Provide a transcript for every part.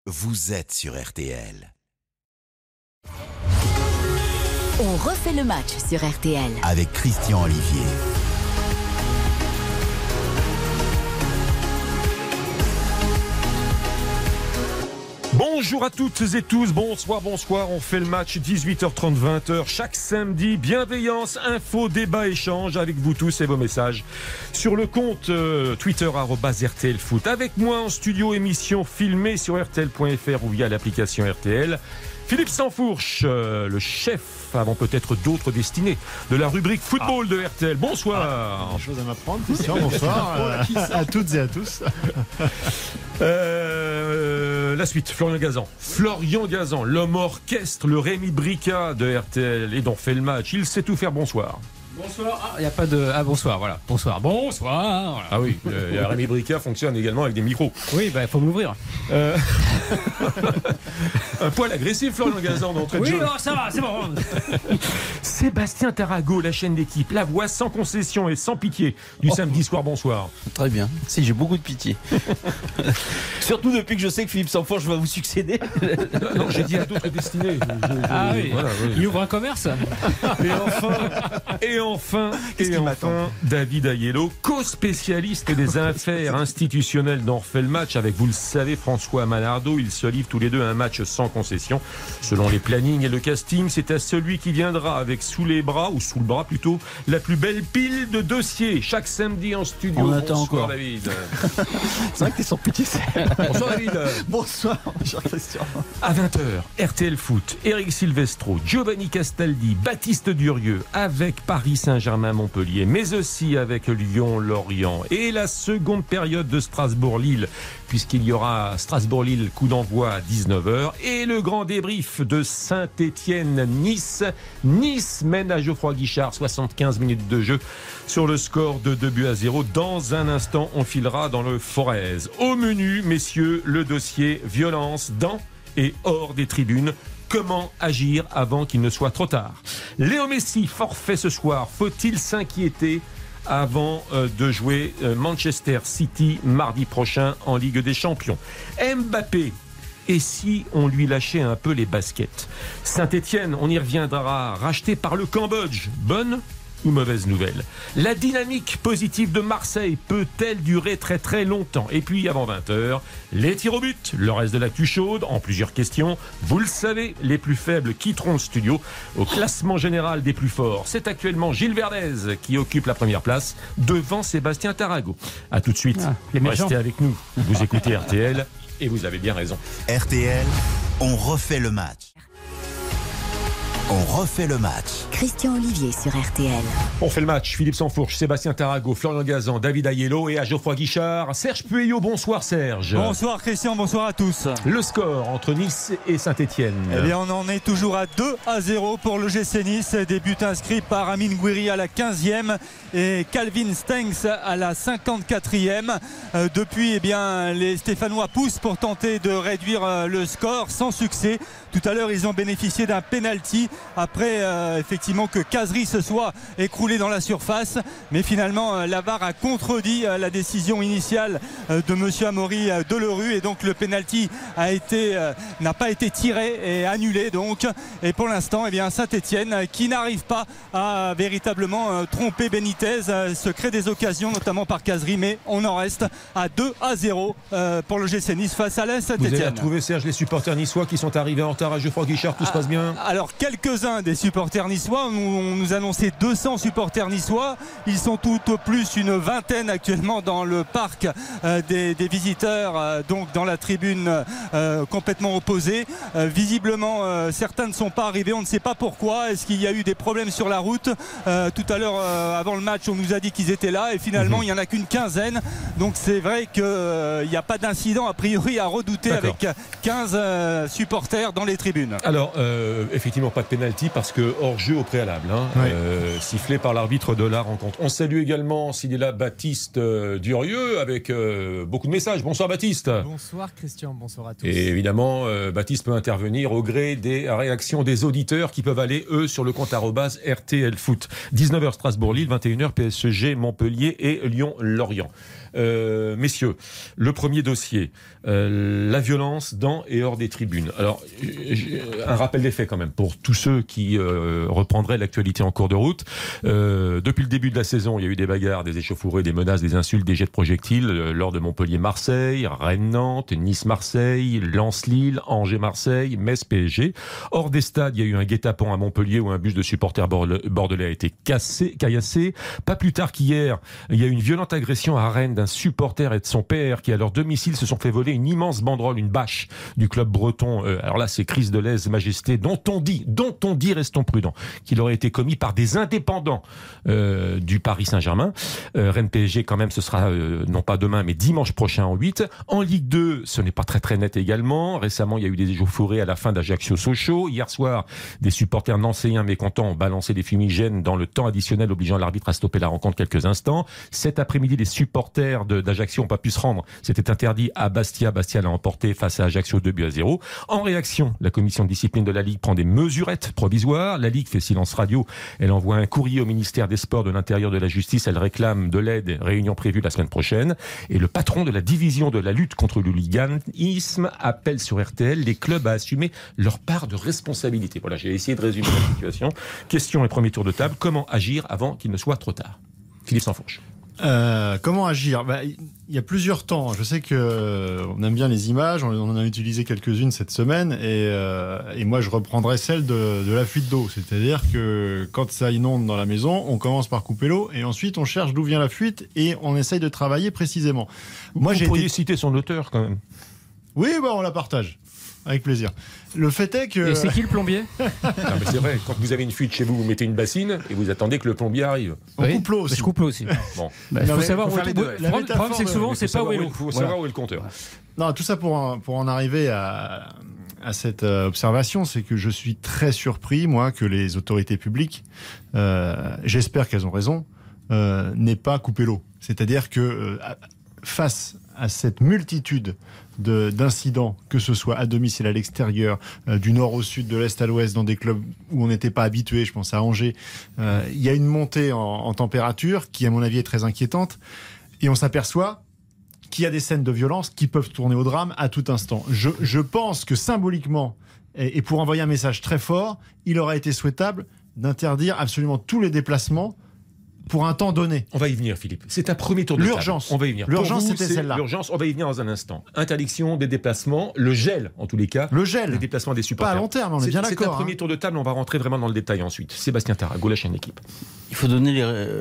Vous êtes sur RTL. On refait le match sur RTL. Avec Christian Olivier. Bonjour à toutes et tous, bonsoir, on fait le match 18h30, 20h chaque samedi. Bienveillance, info, débat, échange avec vous tous et vos messages sur le compte Twitter @RTLFoot. Avec moi en studio, émission filmée sur RTL.fr ou via l'application RTL. Philippe Sansfourche, le chef, avant peut-être d'autres destinées, de la rubrique football de RTL. Bonsoir. Des choses à m'apprendre, Christian. Bonsoir à toutes et à tous. La suite, Florian Gazan, l'homme orchestre, le Rémi Brica de RTL, et dont fait le match. Il sait tout faire. Bonsoir. Bonsoir. Il n'y a pas de. Ah, bonsoir, voilà. Bonsoir. Voilà. Ah oui, le Rémi Brica fonctionne également avec des micros. Oui, il faut me l'ouvrir. Un poil agressif, Florian Gazan, d'entrée de oui, jeu. Oui, ça va, c'est bon. Sébastien Tarago, la chaîne d'équipe, la voix sans concession et sans pitié du samedi soir. Bonsoir. Très bien. Si, j'ai beaucoup de pitié. Surtout depuis que je sais que Philippe Sansfourche va vous succéder. Non, j'ai dit à d'autres destinées. Oui. Voilà, oui. Il ouvre un commerce. Et enfin, David Aiello, co-spécialiste des affaires institutionnelles dont refait le match avec, vous le savez, François Manardo. Ils se livrent tous les deux un match sans concession. Selon les plannings et le casting, c'est à celui qui viendra avec sous le bras plutôt, la plus belle pile de dossiers chaque samedi en studio. On attend Bonsoir, encore. David. C'est vrai que t'es sans pitié. Bonsoir David. Bonsoir, cher Christian. À 20h, RTL Foot, Eric Silvestro, Giovanni Castaldi, Baptiste Durieux, avec Paris Saint-Germain-Montpellier, mais aussi avec Lyon-Lorient. Et la seconde période de Strasbourg-Lille, puisqu'il y aura Strasbourg-Lille, coup d'envoi à 19h. Et le grand débrief de Saint-Étienne-Nice. Nice mène à Geoffroy Guichard, 75 minutes de jeu sur le score de 2-0. Dans un instant, on filera dans le Forez. Au menu, messieurs, le dossier violence dans et hors des tribunes. Comment agir avant qu'il ne soit trop tard? Léo Messi, forfait ce soir. Faut-il s'inquiéter avant de jouer Manchester City mardi prochain en Ligue des Champions? Mbappé, et si on lui lâchait un peu les baskets? Saint-Étienne, on y reviendra, racheté par le Cambodge. Bonne ou mauvaise nouvelle? La dynamique positive de Marseille peut-elle durer très très longtemps? Et puis avant 20h, les tirs au but, le reste de l'actu chaude en plusieurs questions. Vous le savez, les plus faibles quitteront le studio. Au classement général des plus forts, c'est actuellement Gilles Verdez qui occupe la première place devant Sébastien Tarago. A tout de suite, restez avec nous. Vous écoutez RTL et vous avez bien raison. RTL, on refait le match. On refait le match. Christian Olivier sur RTL. On fait le match. Philippe Sansfourche, Sébastien Tarago, Florian Gazan, David Aiello et à Geoffroy Guichard, Serge Pueyo. Bonsoir Serge. Bonsoir Christian, bonsoir à tous. Le score entre Nice et Saint-Étienne. Eh bien, on en est toujours à 2-0 pour le GC Nice. Des buts inscrits par Amin Gouiri à la 15e et Calvin Stengs à la 54e. Depuis, les Stéphanois poussent pour tenter de réduire le score sans succès. Tout à l'heure, ils ont bénéficié d'un penalty après effectivement que Kazri se soit écroulé dans la surface, mais finalement la VAR a contredit la décision initiale de monsieur Amaury Delerue, et donc le penalty n'a pas été tiré et annulé donc. Et pour l'instant, Saint-Étienne qui n'arrive pas à véritablement tromper Benitez, se crée des occasions notamment par Kazri, mais on en reste à 2-0 pour le GC Nice face à la Saint-Étienne. Vous avez trouvé, Serge, les supporters niçois qui sont arrivés en retard à Geoffroy Guichard? Tout se passe bien? Alors quelques-uns des supporters niçois, on nous annonçait 200 supporters niçois. Ils sont tout au plus une vingtaine actuellement dans le parc des visiteurs, donc dans la tribune complètement opposée. Visiblement certains ne sont pas arrivés, on ne sait pas pourquoi. Est-ce qu'il y a eu des problèmes sur la route? Tout à l'heure avant le match, on nous a dit qu'ils étaient là et finalement il n'y en a qu'une quinzaine. Donc c'est vrai qu'il n'y a pas d'incident a priori à redouter. D'accord. Avec 15 supporters dans les tribunes. Alors effectivement pas de pénalty parce que hors-jeu au préalable, Oui. sifflé par l'arbitre de la rencontre. On salue également, s'il est là, Baptiste Durieux avec beaucoup de messages. Bonsoir Baptiste. Bonsoir Christian, bonsoir à tous. Et évidemment, Baptiste peut intervenir au gré des réactions des auditeurs qui peuvent aller, eux, sur le compte @RTL Foot. 19h Strasbourg-Lille, 21h PSG Montpellier et Lyon-Lorient. Messieurs, le premier dossier, la violence dans et hors des tribunes. Alors, un rappel des faits quand même pour tous ceux qui reprendraient l'actualité en cours de route. Depuis le début de la saison, il y a eu des bagarres, des échauffourées, des menaces, des insultes, des jets de projectiles lors de Montpellier-Marseille, Rennes-Nantes, Nice-Marseille, Lens-Lille, Angers-Marseille, Metz-PSG. Hors des stades, il y a eu un guet-apens à Montpellier où un bus de supporters bordelais a été caillassé. Pas plus tard qu'hier, il y a eu une violente agression à Rennes d'un supporter et de son père qui, à leur domicile, se sont fait voler une immense banderole, une bâche du club breton. Alors là, c'est crise de lèse-majesté dont on dit, restons prudents, qu'il aurait été commis par des indépendants du Paris Saint-Germain. Rennes-PSG, quand même, ce sera non pas demain, mais dimanche prochain en 8. En Ligue 2, ce n'est pas très net également. Récemment, il y a eu des échauffourées à la fin d'Ajaccio-Sochaux. Hier soir, des supporters nancéens mécontents ont balancé des fumigènes dans le temps additionnel, obligeant l'arbitre à stopper la rencontre quelques instants. Cet après-midi, les supporters d'Ajaccio n'ont pas pu se rendre. C'était interdit à Bastia. Bastia l'a emporté face à Ajaccio 2-0. En réaction, la commission de discipline de la Ligue prend des mesurettes provisoires. La Ligue fait silence radio. Elle envoie un courrier au ministère des Sports, de l'Intérieur, de la Justice. Elle réclame de l'aide. Réunion prévue la semaine prochaine. Et le patron de la division de la lutte contre le hooliganisme appelle sur RTL les clubs à assumer leur part de responsabilité. Voilà, j'ai essayé de résumer la situation. Question et premier tour de table. Comment agir avant qu'il ne soit trop tard? Philippe Sansfourche. Comment agir? Il y a plusieurs temps. Je sais que on aime bien les images. On en a utilisé quelques-unes cette semaine. Et moi, je reprendrai celle de la fuite d'eau. C'est-à-dire que quand ça inonde dans la maison, on commence par couper l'eau et ensuite on cherche d'où vient la fuite et on essaye de travailler précisément. Vous pourriez citer son auteur quand même. Oui, on la partage. Avec plaisir. Le fait est que... Et c'est qui le plombier? Non, mais c'est vrai, quand vous avez une fuite chez vous, vous mettez une bassine et vous attendez que le plombier arrive. On coupe l'eau aussi. Je coupe l'eau aussi. Bon. Il faut savoir où est le deux. problème, c'est que souvent, c'est pas où est l'eau. Il faut savoir où est le compteur. Non, tout ça pour en arriver à cette observation, c'est que je suis très surpris, moi, que les autorités publiques, j'espère qu'elles ont raison, n'aient pas coupé l'eau. C'est-à-dire que face à cette multitude d'incidents, que ce soit à domicile, à l'extérieur, du nord au sud, de l'est à l'ouest, dans des clubs où on n'était pas habitué, je pense à Angers, il y a une montée en température qui, à mon avis, est très inquiétante. Et on s'aperçoit qu'il y a des scènes de violence qui peuvent tourner au drame à tout instant. Je pense que symboliquement, et pour envoyer un message très fort, il aurait été souhaitable d'interdire absolument tous les déplacements pour un temps donné. On va y venir, Philippe. C'est un premier tour de table. L'urgence. On va y venir. L'urgence, Pour vous, c'était celle-là. L'urgence, on va y venir dans un instant. Interdiction des déplacements, le gel, en tous les cas. Le gel. Les déplacements des supporters. Pas à long terme, on est bien d'accord. C'est un premier tour de table, on va rentrer vraiment dans le détail ensuite. Sébastien Tarago, la chaîne d'équipe. Il faut donner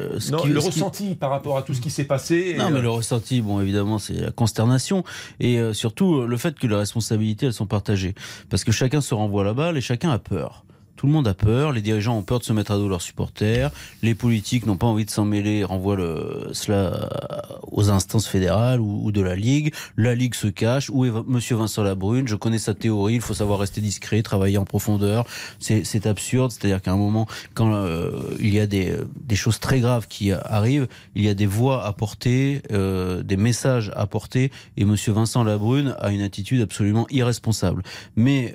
le ressenti par rapport à tout ce qui s'est passé. Non, mais le ressenti, évidemment, c'est la consternation. Et surtout, le fait que les responsabilités, elles sont partagées. Parce que chacun se renvoie la balle et chacun a peur. Tout le monde a peur, les dirigeants ont peur de se mettre à dos leurs supporters, les politiques n'ont pas envie de s'en mêler, renvoient cela aux instances fédérales ou de la Ligue se cache. Où est monsieur Vincent Labrune? Je connais sa théorie, il faut savoir rester discret, travailler en profondeur. C'est absurde, c'est-à-dire qu'à un moment, quand il y a des choses très graves qui arrivent, il y a des voix à porter, des messages à porter, et monsieur Vincent Labrune a une attitude absolument irresponsable. Mais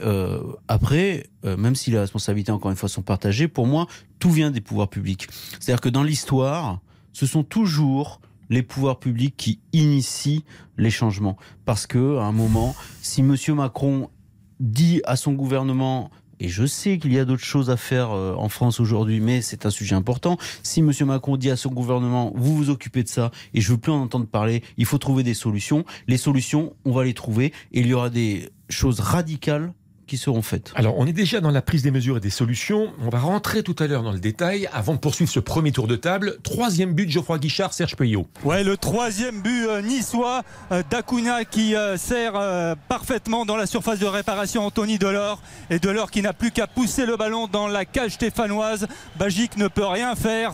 après, même si les responsabilités, encore une fois, sont partagées, pour moi, tout vient des pouvoirs publics. C'est-à-dire que dans l'histoire, ce sont toujours les pouvoirs publics qui initient les changements. Parce que, à un moment, si monsieur Macron dit à son gouvernement... Et je sais qu'il y a d'autres choses à faire en France aujourd'hui, mais c'est un sujet important. Si M. Macron dit à son gouvernement, vous vous occupez de ça, et je veux plus en entendre parler, il faut trouver des solutions. Les solutions, on va les trouver, et il y aura des choses radicales qui seront faites. Alors, on est déjà dans la prise des mesures et des solutions. On va rentrer tout à l'heure dans le détail. Avant de poursuivre ce premier tour de table, 3e but de Geoffroy Guichard, Serge Peuillot. Ouais, le 3e but niçois d'Acuna qui sert parfaitement dans la surface de réparation Anthony Delors. Et Delors qui n'a plus qu'à pousser le ballon dans la cage stéphanoise. Bagic ne peut rien faire.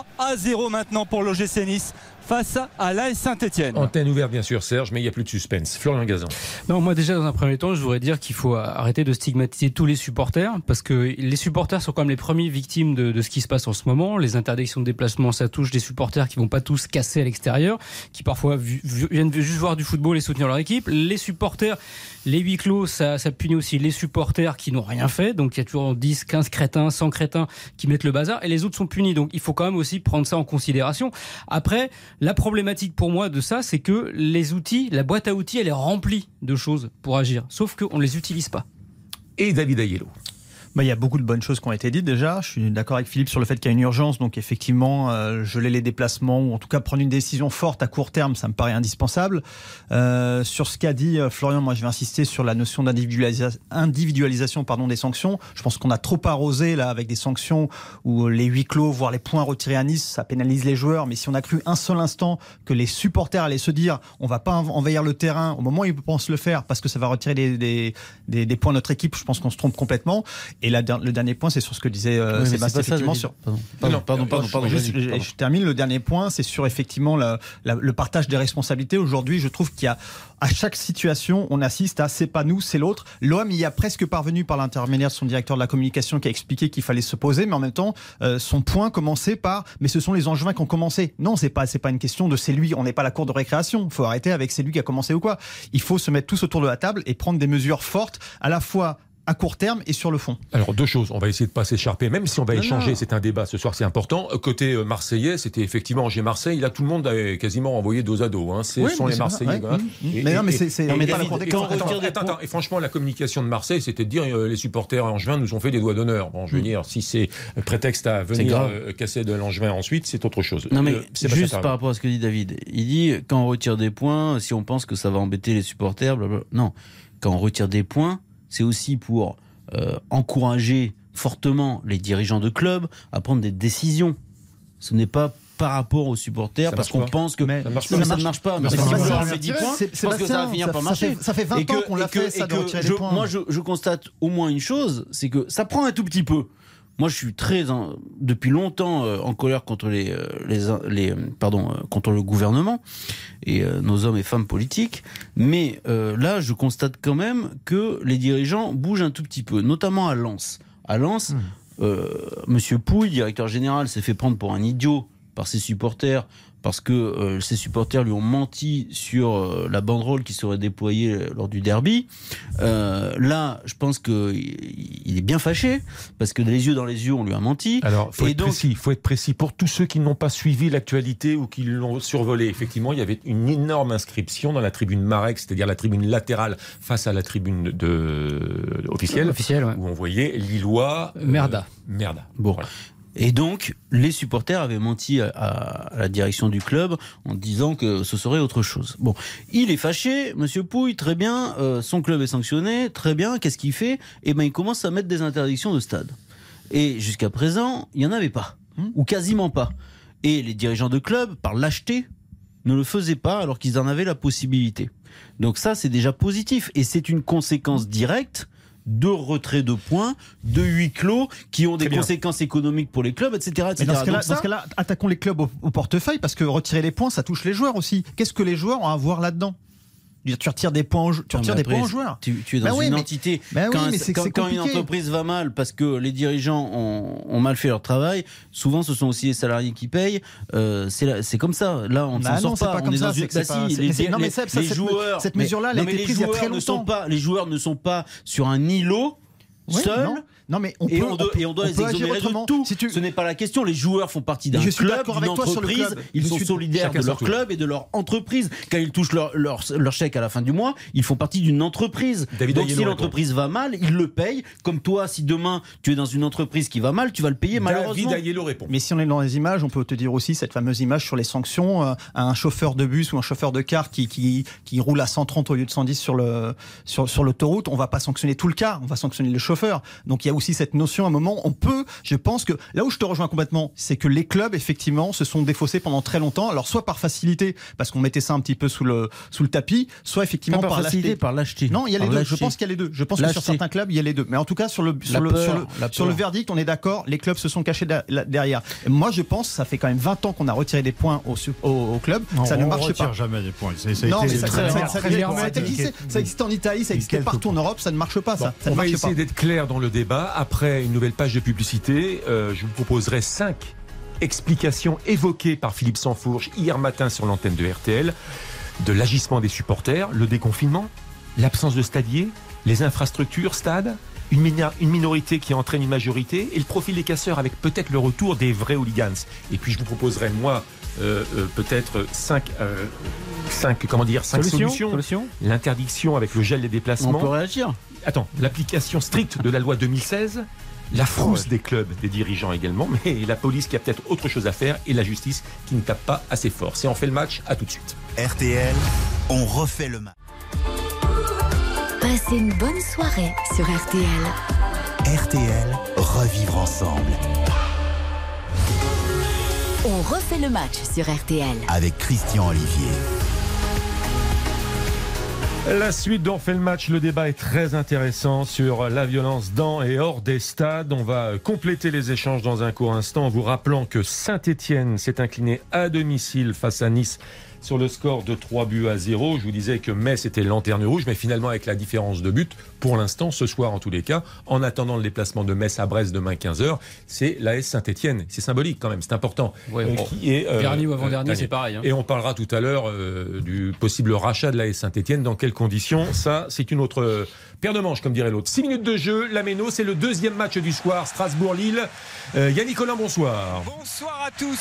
3-0 maintenant pour l'OGC Nice face à l'AS Saint-Etienne. Antenne ouverte bien sûr, Serge, mais il n'y a plus de suspense. Florian Gazan. Non, moi déjà dans un premier temps, je voudrais dire qu'il faut arrêter de stigmatiser tous les supporters, parce que les supporters sont quand même les premiers victimes de ce qui se passe en ce moment. Les interdictions de déplacement, ça touche des supporters qui vont pas tous casser à l'extérieur, qui parfois viennent juste voir du football et soutenir leur équipe. Les supporters, les huis clos, ça punit aussi les supporters qui n'ont rien fait. Donc il y a toujours 10, 15 crétins, 100 crétins qui mettent le bazar, et les autres sont punis. Donc il faut quand même aussi prendre ça en considération. Après, La problématique pour moi de ça, c'est que les outils, la boîte à outils, elle est remplie de choses pour agir, sauf qu'on ne les utilise pas. Et David Aiello. Il y a beaucoup de bonnes choses qui ont été dites déjà. Je suis d'accord avec Philippe sur le fait qu'il y a une urgence. Donc effectivement, geler les déplacements ou en tout cas prendre une décision forte à court terme, ça me paraît indispensable. Sur ce qu'a dit Florian, moi je vais insister sur la notion d'individualisation des sanctions. Je pense qu'on a trop arrosé là avec des sanctions où les huis clos, voire les points retirés à Nice, ça pénalise les joueurs. Mais si on a cru un seul instant que les supporters allaient se dire on va pas envahir le terrain au moment où ils pensent le faire parce que ça va retirer des points à notre équipe, je pense qu'on se trompe complètement. Et le dernier point, c'est sur ce que disait Sébastien. Effectivement, je termine. Le dernier point, c'est sur effectivement le partage des responsabilités. Aujourd'hui, je trouve qu'il y a à chaque situation, on assiste à c'est pas nous, c'est l'autre. L'OM y a presque parvenu par l'intermédiaire de son directeur de la communication qui a expliqué qu'il fallait se poser, mais en même temps, son point commençait par mais ce sont les Angevins qui ont commencé. Non, c'est pas une question de c'est lui. On n'est pas la cour de récréation. Il faut arrêter avec c'est lui qui a commencé ou quoi. Il faut se mettre tous autour de la table et prendre des mesures fortes à la fois à court terme et sur le fond. Alors deux choses, on va essayer de pas s'écharper, même si on va échanger, c'est un débat ce soir, c'est important. Côté marseillais, c'était effectivement Angers-Marseille, là tout le monde a quasiment envoyé dos à dos. Ce sont les Marseillais. Et franchement, la communication de Marseille, c'était de dire les supporters angevins nous ont fait des doigts d'honneur. Bon, je veux dire, si c'est prétexte à venir casser de l'angevin ensuite, c'est autre chose. Non mais juste par rapport à ce que dit David, il dit quand on retire des points, si on pense que ça va embêter les supporters, blablabla. Non, quand on retire des points, c'est aussi pour encourager fortement les dirigeants de club à prendre des décisions. Ce n'est pas par rapport aux supporters, parce qu'on pense que ça ne marche pas. Mais si on leur fait 10 points, je pense que ça va finir par marcher. Ça fait 20 ans qu'on l'a fait, ça, de retirer les points. Moi, je constate au moins une chose, c'est que ça prend un tout petit peu. Moi, je suis depuis longtemps en colère contre contre le gouvernement et nos hommes et femmes politiques. Mais là, je constate quand même que les dirigeants bougent un tout petit peu, notamment à Lens. À Lens, Monsieur Pouille, directeur général, s'est fait prendre pour un idiot par ses supporters parce que ses supporters lui ont menti sur la banderole qui serait déployée lors du derby. Là, je pense qu'il est bien fâché, parce que les yeux dans les yeux, on lui a menti. Alors, il faut être précis. Pour tous ceux qui n'ont pas suivi l'actualité ou qui l'ont survolé, effectivement, il y avait une énorme inscription dans la tribune Marek, c'est-à-dire la tribune latérale face à la tribune officielle, où on voyait Lillois... Merda. Bon. Voilà. Et donc, les supporters avaient menti à la direction du club en disant que ce serait autre chose. Bon, il est fâché, Monsieur Pouille, très bien, son club est sanctionné, très bien, qu'est-ce qu'il fait ? Eh bien, il commence à mettre des interdictions de stade. Et jusqu'à présent, il n'y en avait pas, ou quasiment pas. Et les dirigeants de club, par lâcheté, ne le faisaient pas alors qu'ils en avaient la possibilité. Donc ça, c'est déjà positif. Et c'est une conséquence directe de retrait de points, de huis clos, qui ont des conséquences économiques pour les clubs, etc. Mais dans ce cas-là, attaquons les clubs au portefeuille, parce que retirer les points, ça touche les joueurs aussi. Qu'est-ce que les joueurs ont à voir là-dedans ? Tu retires des points aux joueurs. Tu es dans une entité. Quand une entreprise va mal parce que les dirigeants ont mal fait leur travail, souvent ce sont aussi les salariés qui payent. C'est comme ça. Là, on ne s'en sort pas. Les joueurs. Cette mesure-là, elle a été prise il y a très longtemps. Les joueurs ne sont pas sur un îlot seuls. Non, mais on doit les exonérer de tout. Ce n'est pas la question. Les joueurs font partie d'un club, d'une entreprise. Ils sont solidaires de leur club et de leur entreprise. Quand ils touchent leur chèque à la fin du mois, ils font partie d'une entreprise. Donc si l'entreprise va mal, ils le payent. Comme toi, si demain tu es dans une entreprise qui va mal, tu vas le payer malheureusement. David Aiello répond. Mais si on est dans les images, on peut te dire aussi cette fameuse image sur les sanctions à un chauffeur de bus ou un chauffeur de car qui roule à 130 au lieu de 110 sur l'autoroute. On va pas sanctionner tout le car, on va sanctionner le chauffeur. Donc il y a aussi cette notion à un moment, je pense que là où je te rejoins complètement, c'est que les clubs effectivement se sont défaussés pendant très longtemps, alors soit par facilité parce qu'on mettait ça un petit peu sous le tapis, soit effectivement par lâcheté. Non, il y a les deux. Je pense qu'il y a les deux. Je pense que sur certains clubs, il y a les deux. Mais en tout cas sur le verdict, on est d'accord, les clubs se sont cachés derrière. Et moi je pense, ça fait quand même 20 ans qu'on a retiré des points au club, ça ne marche pas. On ne retire jamais des points. Ça existe en Italie, ça existe partout en Europe, ça ne marche pas ça. On va essayer d'être clair dans le débat. Après une nouvelle page de publicité, je vous proposerai 5 explications évoquées par Philippe Sansfourche hier matin sur l'antenne de RTL de l'agissement des supporters, le déconfinement, l'absence de stadiers, les infrastructures, stades, une minorité qui entraîne une majorité, et le profil des casseurs avec peut-être le retour des vrais hooligans. Et puis je vous proposerai, moi, peut-être 5 solutions. L'interdiction avec le gel des déplacements. On peut réagir. Attends, l'application stricte de la loi 2016, la frousse des clubs, des dirigeants également, mais la police qui a peut-être autre chose à faire, et la justice qui ne tape pas assez fort. C'est On fait le match, à tout de suite. RTL, on refait le match. Passez une bonne soirée sur RTL. RTL, revivre ensemble. On refait le match sur RTL. Avec Christian Olivier. La suite d'On fait le match, le débat est très intéressant sur la violence dans et hors des stades. On va compléter les échanges dans un court instant en vous rappelant que Saint-Étienne s'est incliné à domicile face à Nice sur le score de 3-0. Je vous disais que Metz était lanterne rouge, mais finalement avec la différence de but, pour l'instant, ce soir en tous les cas, en attendant le déplacement de Metz à Brest demain 15h, c'est l'AS Saint-Étienne. C'est symbolique quand même, c'est important. Ouais, dernier ou avant-dernier, c'est pareil. Et on parlera tout à l'heure du possible rachat de l'AS Saint-Étienne. Dans quelles conditions? Ça, c'est une autre paire de manches, comme dirait l'autre. 6 minutes de jeu, la Méno, c'est le deuxième match du soir, Strasbourg-Lille. Yannick Collin, bonsoir. Bonsoir à tous,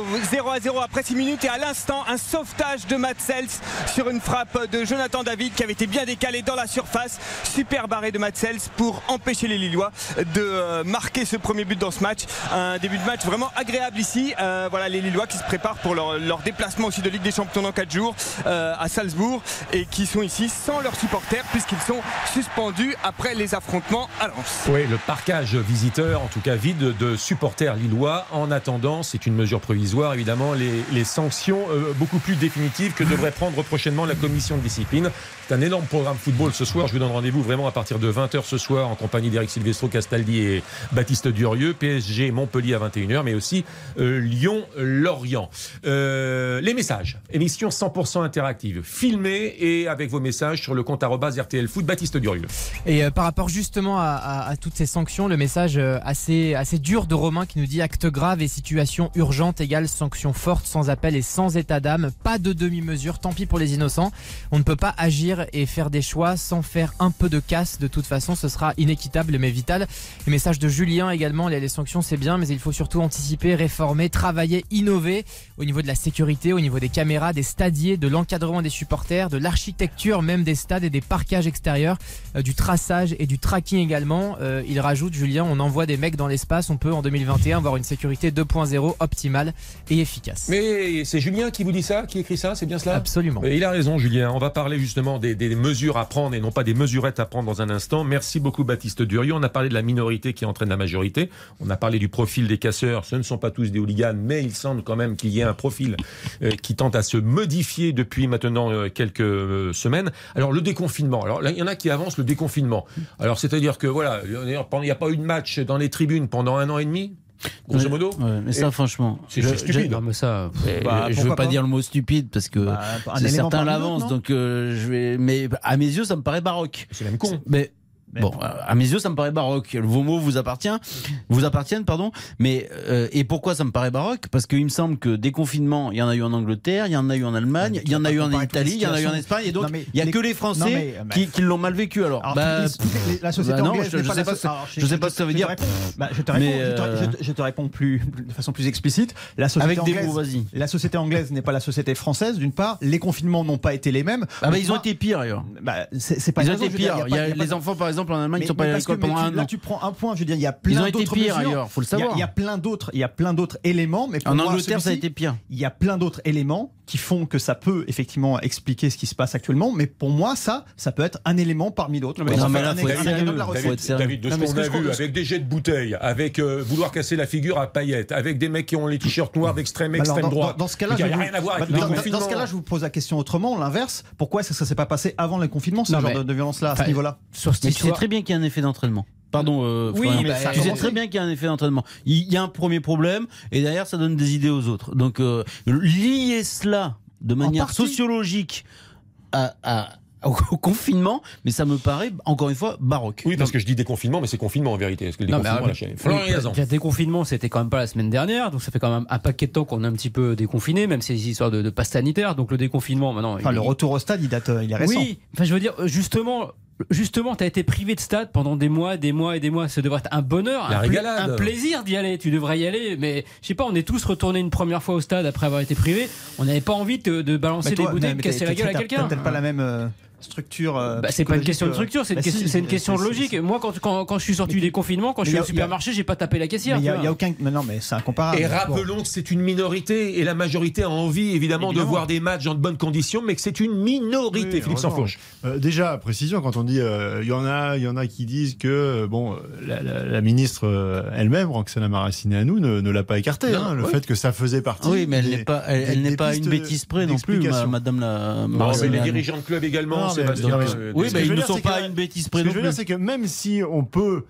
0-0 après 6 minutes et à l'instant, un sauvetage de Matsels sur une frappe de Jonathan David qui avait été bien décalé dans la surface. Super barré de Matsels pour empêcher les Lillois de marquer ce premier but dans ce match. Un début de match vraiment agréable ici. Voilà les Lillois qui se préparent pour leur déplacement aussi de Ligue des Champions dans 4 jours à Salzbourg et qui sont ici sans leurs supporters puisqu'ils sont suspendus après les affrontements à Lens. Oui, le parquage visiteur, en tout cas vide de supporters lillois. En attendant, c'est une mesure provisoire, évidemment, les sanctions beaucoup plus définitives que devrait prendre prochainement la commission de discipline. C'est un énorme programme football ce soir. Je vous donne rendez-vous vraiment à partir de 20h ce soir en compagnie d'Eric Silvestro, Castaldi et Baptiste Durieux. PSG Montpellier à 21h, mais aussi Lyon-Lorient. Les messages, émission 100% interactive, filmée et avec vos messages sur le compte @RTL Foot. Baptiste Durieux. Et par rapport justement à toutes ces sanctions, le message assez dur de Romain qui nous dit: acte grave et situation urgente égale sanction forte, sans appel et sans état d'âme, pas de demi-mesure, tant pis pour les innocents. On ne peut pas agir et faire des choix sans faire un peu de casse. De toute façon, ce sera inéquitable mais vital. Le message de Julien également: les sanctions c'est bien, mais il faut surtout anticiper, réformer, travailler, innover au niveau de la sécurité, au niveau des caméras, des stadiers, de l'encadrement des supporters, de l'architecture même des stades et des parquages extérieurs, du traçage et du tracking également. Il rajoute, Julien, on envoie des mecs dans l'espace, on peut en 2021 avoir une sécurité 2.0 optimale et efficace. Mais c'est Julien qui vous dit ça, qui écrit ça, c'est bien cela? Absolument. Et il a raison, Julien. On va parler justement des mesures à prendre et non pas des mesurettes à prendre dans un instant. Merci beaucoup Baptiste Durieux. On a parlé de la minorité qui entraîne la majorité. On a parlé du profil des casseurs. Ce ne sont pas tous des hooligans, mais il semble quand même qu'il y ait un profil qui tente à se modifier depuis maintenant quelques semaines. Alors le déconfinement. Alors là, il y en a qui avancent le déconfinement. Alors c'est-à-dire que voilà, il n'y a pas eu de match dans les tribunes pendant 1 an et demi. Grosso modo. Ouais, mais ça, franchement, c'est stupide. Non, mais ça, je veux pas dire le mot stupide parce que certains l'avancent, donc mais à mes yeux, ça me paraît baroque. C'est même con. Mais bon, à mes yeux, ça me paraît baroque. Vos mots vous appartiennent, pardon. Mais et pourquoi ça me paraît baroque? Parce qu'il me semble que des confinements, il y en a eu en Angleterre, il y en a eu en Allemagne, il y en a eu en Italie, il y en a eu en Espagne, et donc il y a que les Français qui l'ont mal vécu. Alors, la société anglaise, je sais pas ce que ça veut dire. Je te réponds de façon plus explicite. La société anglaise n'est pas la société française. D'une part, les confinements n'ont pas été les mêmes. Ils ont été pires d'ailleurs. C'est pas. Ils ont été pires. Il y a les enfants, par exemple, en Allemagne, ils sont pas allés à l'école pendant 1 an. Là, tu prends un point, je veux dire, il y a plein d'autres mesures. Ailleurs, faut le savoir. Il y a plein d'autres éléments, mais pour en moi, Angleterre, ça a été pire. Il y a plein d'autres éléments qui font que ça peut effectivement expliquer ce qui se passe actuellement, mais pour moi, ça peut être un élément parmi d'autres. David, de ce qu'on a vu, avec des jets de bouteilles, avec vouloir casser la figure à paillettes, avec des mecs qui ont les t-shirts noirs d'extrême droite. Dans ce cas-là, il n'y a rien à voir avec le déconfinement. Dans ce cas-là, je vous pose la question autrement, l'inverse. Pourquoi est-ce que ça s'est pas passé avant le confinement, ce genre de violence-là, à ce niveau-là? Tu sais très bien qu'il y a un effet d'entraînement. Pardon, oui, tu sais très bien qu'il y a un effet d'entraînement. Il y a un premier problème et derrière ça donne des idées aux autres. Donc lier cela de manière sociologique au confinement, mais ça me paraît encore une fois baroque. Oui, parce que je dis déconfinement, mais c'est confinement en vérité. Parce que le déconfinement, c'était quand même pas la semaine dernière, donc ça fait quand même un paquet de temps qu'on est un petit peu déconfiné, même si c'est histoires de passe sanitaire. Donc le déconfinement, maintenant. Le retour au stade, il est récent. Oui, je veux dire, justement, Justement, tu as été privé de stade pendant des mois. Ça devrait être un bonheur, un plaisir d'y aller. Tu devrais y aller. Mais je sais pas, on est tous retournés une première fois au stade après avoir été privé. On n'avait pas envie de balancer des bouteilles, de casser la gueule à quelqu'un. T'as peut-être pas la même structure. C'est pas une question de structure, c'est une question de logique. Moi, quand je suis sorti du déconfinement, quand je suis au supermarché, j'ai pas tapé la caissière. Il y a aucun. Non, mais c'est incomparable. Et rappelons que c'est une minorité et la majorité a envie évidemment de voir des matchs dans de bonnes conditions, mais que c'est une minorité. Philippe Sansfourche. Déjà, précision, quand on dit il y en a qui disent que la ministre elle-même, Roxana Maracineanu, ne l'a pas écarté. Le fait que ça faisait partie. Oui, mais elle n'est pas une bêtise près non plus, Madame la. Les dirigeants de club également. Oui, mais ils ne sont pas une bêtise près non plus. Ce que je veux dire, c'est que même si on peut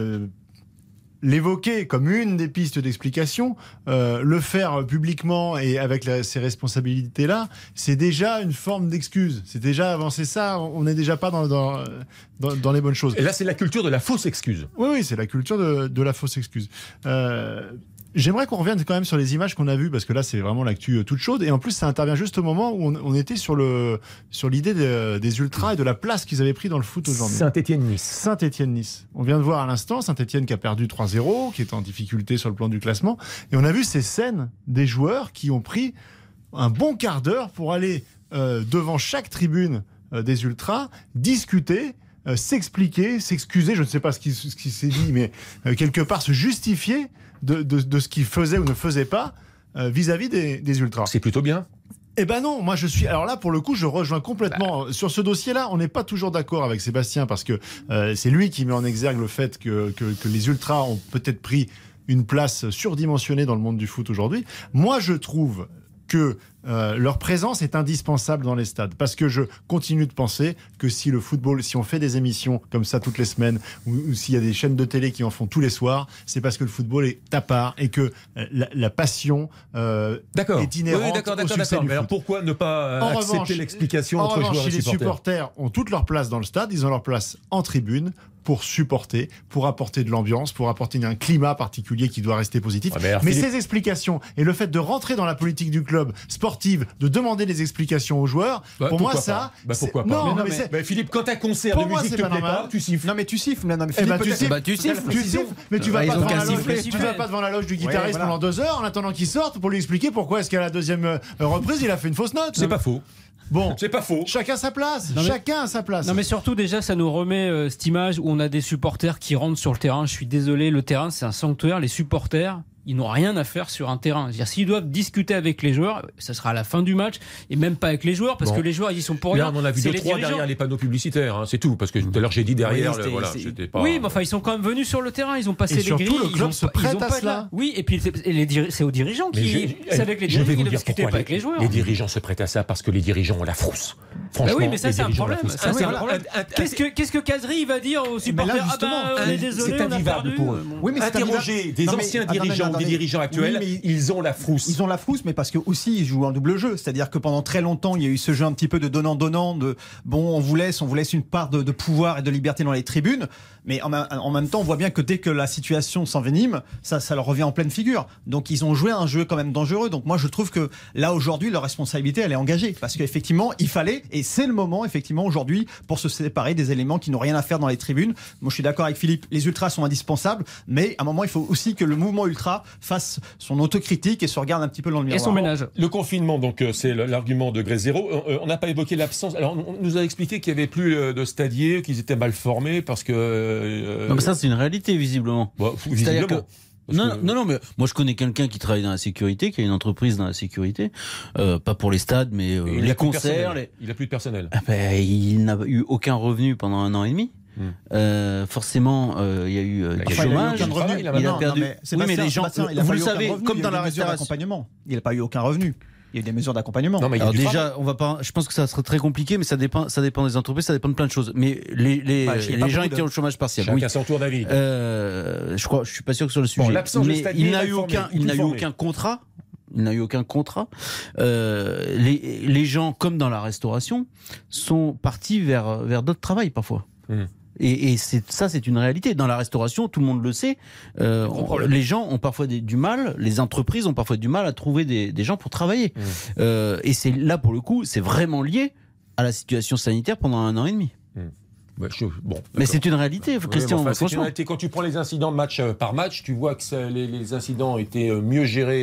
l'évoquer comme une des pistes d'explication, le faire publiquement et avec ces responsabilités-là, c'est déjà une forme d'excuse. C'est déjà avancer ça, on n'est déjà pas dans les bonnes choses. Et là, c'est la culture de la fausse excuse. Oui, c'est la culture de la fausse excuse. J'aimerais qu'on revienne quand même sur les images qu'on a vues, parce que là, c'est vraiment l'actu toute chaude. Et en plus, ça intervient juste au moment où on était sur l'idée des ultras et de la place qu'ils avaient pris dans le foot aujourd'hui. Saint-Étienne-Nice. On vient de voir à l'instant Saint-Étienne qui a perdu 3-0, qui est en difficulté sur le plan du classement. Et on a vu ces scènes des joueurs qui ont pris un bon quart d'heure pour aller devant chaque tribune des ultras, discuter, s'expliquer, s'excuser, je ne sais pas ce qui s'est dit, mais quelque part se justifier de ce qu'ils faisaient ou ne faisaient pas vis-à-vis des ultras. C'est plutôt bien. Eh ben non, moi je suis... Alors là, pour le coup, je rejoins complètement... Sur ce dossier-là, on n'est pas toujours d'accord avec Sébastien, parce que c'est lui qui met en exergue le fait que les ultras ont peut-être pris une place surdimensionnée dans le monde du foot aujourd'hui. Moi, je trouve que leur présence est indispensable dans les stades, parce que je continue de penser que si le football, si on fait des émissions comme ça toutes les semaines, ou s'il y a des chaînes de télé qui en font tous les soirs, c'est parce que le football est à part et que la passion est inhérente au succès du foot. Alors pourquoi ne pas accepter l'explication entre joueurs et supporters ? Si les supporters ont toute leur place dans le stade, ils ont leur place en tribune pour supporter, pour apporter de l'ambiance, pour apporter un climat particulier qui doit rester positif. Mais ces explications et le fait de rentrer dans la politique du club sportive, de demander des explications aux joueurs, pour moi ça... pourquoi pas ? Non, mais Philippe, quand un concert de musique te plaît pas, tu siffles. Non mais tu siffles. Tu siffles, mais tu vas pas devant la loge du guitariste pendant 2 heures en attendant qu'il sorte pour lui expliquer pourquoi est-ce qu'à la deuxième reprise il a fait une fausse note. C'est pas faux. Bon, c'est pas faux. Chacun sa place. Chacun a sa place. Non mais surtout déjà ça nous remet cette image où on a des supporters qui rentrent sur le terrain. Je suis désolé, le terrain c'est un sanctuaire. Les supporters, ils n'ont rien à faire sur un terrain. C'est-à-dire, s'ils doivent discuter avec les joueurs, ça sera à la fin du match, et même pas avec les joueurs, parce que les joueurs, ils sont pour rien. Là, on en a vu 2-3 derrière les panneaux publicitaires, c'est tout. Parce que tout à l'heure, j'ai dit derrière, c'était pas... Oui, mais enfin, ils sont quand même venus sur le terrain, ils ont passé les grilles. Le club se prête à cela. Oui, et puis c'est aux dirigeants qui... C'est avec les dirigeants qui ne discutaient pas avec les joueurs. Les dirigeants se prêtent à ça parce que les dirigeants ont la frousse. Franchement, oui, mais ça, c'est un problème. Qu'est-ce que Cazerie va dire aux supporters ? On est désolé, on a perdu. Interroger des anciens dirigeants ou des dirigeants actuels, ils ont la frousse. Ils ont la frousse, mais parce que aussi ils jouent un double jeu. C'est-à-dire que pendant très longtemps, il y a eu ce jeu un petit peu de donnant-donnant, de bon, on vous laisse une part de pouvoir et de liberté dans les tribunes. Mais en même temps, on voit bien que dès que la situation s'envenime, ça leur revient en pleine figure. Donc ils ont joué un jeu quand même dangereux. Donc moi, je trouve que là aujourd'hui, leur responsabilité, elle est engagée, parce qu'effectivement, il fallait, et c'est le moment effectivement aujourd'hui pour se séparer des éléments qui n'ont rien à faire dans les tribunes. Moi, je suis d'accord avec Philippe. Les ultras sont indispensables, mais à un moment, il faut aussi que le mouvement ultra fasse son autocritique et se regarde un petit peu dans le miroir. Et son ménage. Le confinement, donc, c'est l'argument de Gré Zéro. On n'a pas évoqué l'absence. Alors, on nous a expliqué qu'il n'y avait plus de stadiers, qu'ils étaient mal formés parce que. Non, mais ça, c'est une réalité, visiblement. Visiblement. Non, mais moi je connais quelqu'un qui travaille dans la sécurité, qui a une entreprise dans la sécurité, pas pour les stades, mais les concerts. Il a plus de personnel. Il n'a eu aucun revenu pendant 1 an et demi. Forcément, il y a eu du chômage. Il a perdu. Oui, mais les gens, vous le savez, comme dans la restauration, il n'a pas eu aucun revenu. Il y a eu des mesures d'accompagnement. Alors déjà, on va pas. Je pense que ça serait très compliqué, mais ça dépend des entreprises, ça dépend de plein de choses. Mais les gens étaient au chômage partiel. Chacun son tour d'avis. Je suis pas sûr que sur le sujet. Mais il n'a eu aucun contrat. Il n'a eu aucun contrat. Les gens, comme dans la restauration, sont partis vers d'autres travails parfois. Et c'est une réalité. Dans la restauration, tout le monde le sait. Les gens ont parfois du mal, les entreprises ont parfois du mal à trouver des gens pour travailler. Et c'est là, pour le coup, c'est vraiment lié à la situation sanitaire pendant 1 an et demi. Bon, mais c'est une réalité, Christian. C'est une réalité. Quand tu prends les incidents match par match, tu vois que les incidents étaient mieux gérés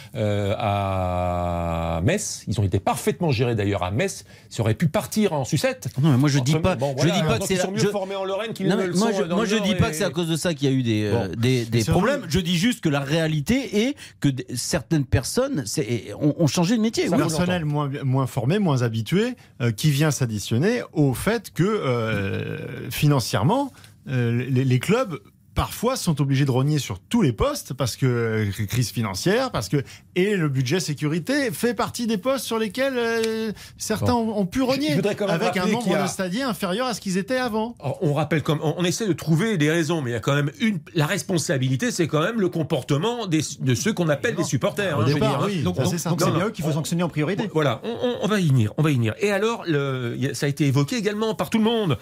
à Metz. Ils ont été parfaitement gérés d'ailleurs à Metz. Ils auraient pu partir en sucette. Non, mais moi je dis pas. Je dis pas que ils sont mieux formés en Lorraine qu'ils ne le sont. Moi je dis pas que c'est à cause de ça qu'il y a eu des problèmes. Je dis juste que la réalité est que certaines personnes ont changé de métier. Un personnel moins formé, moins habitué, qui vient s'additionner au fait que financièrement, les clubs parfois sont obligés de rogner sur tous les postes parce que crise financière, et le budget sécurité fait partie des postes sur lesquels certains ont pu rogner avec un nombre de stadiers inférieur à ce qu'ils étaient avant. Alors, on essaie de trouver des raisons, mais il y a quand même la responsabilité, c'est quand même le comportement de ceux qu'on appelle des supporters. Au départ, oui. Donc c'est bien eux qu'il faut sanctionner en priorité. Voilà, on va y venir. Et alors, ça a été évoqué également par tout le monde,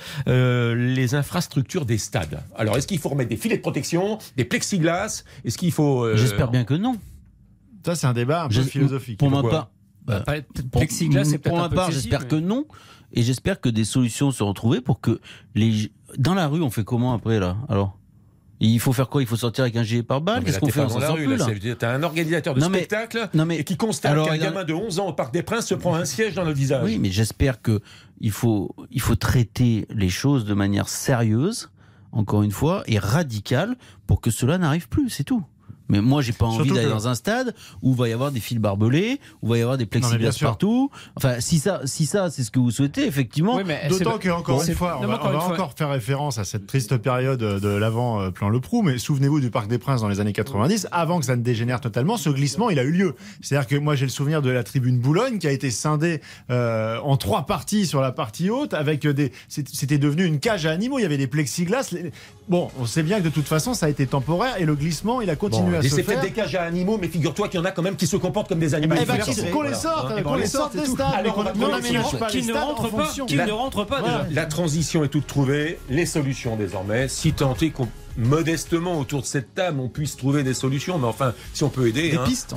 les infrastructures des stades. Alors, est-ce qu'il faut remettre des filets de protection, des plexiglas? Est-ce qu'il faut... J'espère bien que non. Ça, c'est un débat un peu philosophique. Pour ma part, plexiglas, c'est peut-être pour ma part, j'espère que non. Et j'espère que des solutions seront trouvées pour que dans la rue, on fait comment après là? Alors, il faut faire quoi? Il faut sortir avec un gilet pare-balles? Qu'est-ce qu'on fait? On s'en sort plus là. T'as un organisateur de spectacle et qui constate qu'un gamin de 11 ans au Parc des Princes se prend un siège dans le visage. Oui, mais j'espère que il faut traiter les choses de manière sérieuse, encore une fois, et radicale pour que cela n'arrive plus, c'est tout. Mais moi, j'ai pas envie d'aller dans un stade où il va y avoir des fils barbelés, où il va y avoir des plexiglas partout. Enfin, si ça, c'est ce que vous souhaitez, effectivement. Oui, d'autant qu'encore une fois, on va encore faire référence à cette triste période de l'avant plan Le Prou. Mais souvenez-vous du Parc des Princes dans les années 90, avant que ça ne dégénère totalement, ce glissement, il a eu lieu. C'est-à-dire que moi, j'ai le souvenir de la tribune Boulogne qui a été scindée en 3 parties sur la partie haute, avec c'était devenu une cage à animaux. Il y avait des plexiglas. Bon, on sait bien que de toute façon, ça a été temporaire et le glissement, il a continué à se faire. C'est peut-être des cages à animaux, mais figure-toi qu'il y en a quand même qui se comportent comme des animaux. Qu'on les sorte des stades, qu'on n'aménage pas les stades en fonction. Qui ne rentrent pas déjà. La transition est toute trouvée, les solutions désormais, si tant est qu'on modestement autour de cette table on puisse trouver des solutions, mais enfin si on peut aider.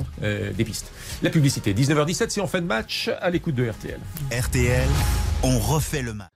Des pistes. La publicité, 19h17, c'est en fin de match à l'écoute de RTL. RTL, on refait le match.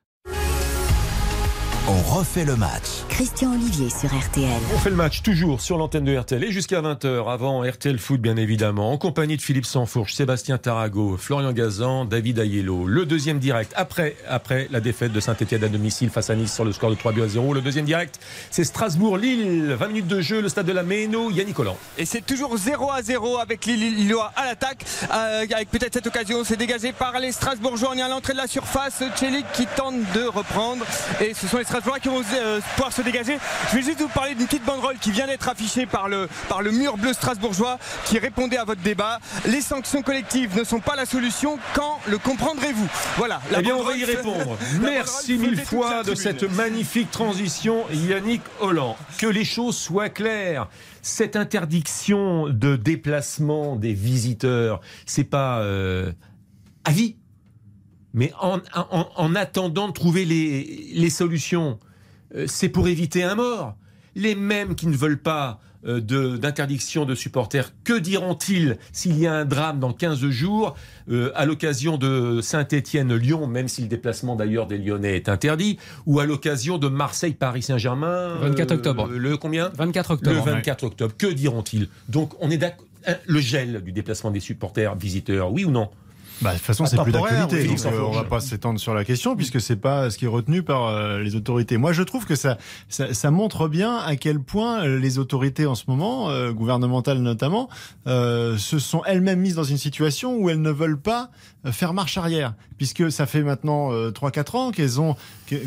On refait le match. Christian Olivier sur RTL. On fait le match toujours sur l'antenne de RTL et jusqu'à 20h avant RTL Foot bien évidemment, en compagnie de Philippe Sansfourche, Sébastien Tarago, Florian Gazan, David Aiello. Le deuxième direct après la défaite de Saint-Etienne à domicile face à Nice sur le score de 3-0. Le deuxième direct, c'est Strasbourg-Lille, 20 minutes de jeu, le stade de la Méno, Yannick Collant. Et c'est toujours 0-0 avec Lillois à l'attaque, avec peut-être cette occasion, c'est dégagé par les Strasbourgeois. On est à l'entrée de la surface, Tchelik qui tente de reprendre et ce sont les Strasbourgeois qui vont pouvoir se dégager. Je vais juste vous parler d'une petite banderole qui vient d'être affichée par le mur bleu strasbourgeois qui répondait à votre débat. Les sanctions collectives ne sont pas la solution, quand le comprendrez-vous? Voilà. Eh bien, on va y répondre. Merci mille fois de cette magnifique transition, Yannick Holland. Que les choses soient claires. Cette interdiction de déplacement des visiteurs, c'est pas à vie. Mais en attendant de trouver les solutions, c'est pour éviter un mort. Les mêmes qui ne veulent pas d'interdiction de supporters, que diront-ils s'il y a un drame dans 15 jours à l'occasion de Saint-Étienne-Lyon, même si le déplacement d'ailleurs des Lyonnais est interdit, ou à l'occasion de Marseille-Paris-Saint-Germain 24 octobre. Le combien? 24 octobre. Le 24 octobre. Que diront-ils? Donc on est d'accord. Le gel du déplacement des supporters visiteurs, oui ou non? De toute façon, c'est plus d'actualité. On ne va pas s'étendre sur la question puisque c'est pas ce qui est retenu par les autorités. Moi, je trouve que ça montre bien à quel point les autorités en ce moment, gouvernementales notamment, se sont elles-mêmes mises dans une situation où elles ne veulent pas faire marche arrière, puisque ça fait maintenant 3-4 ans qu'elles ont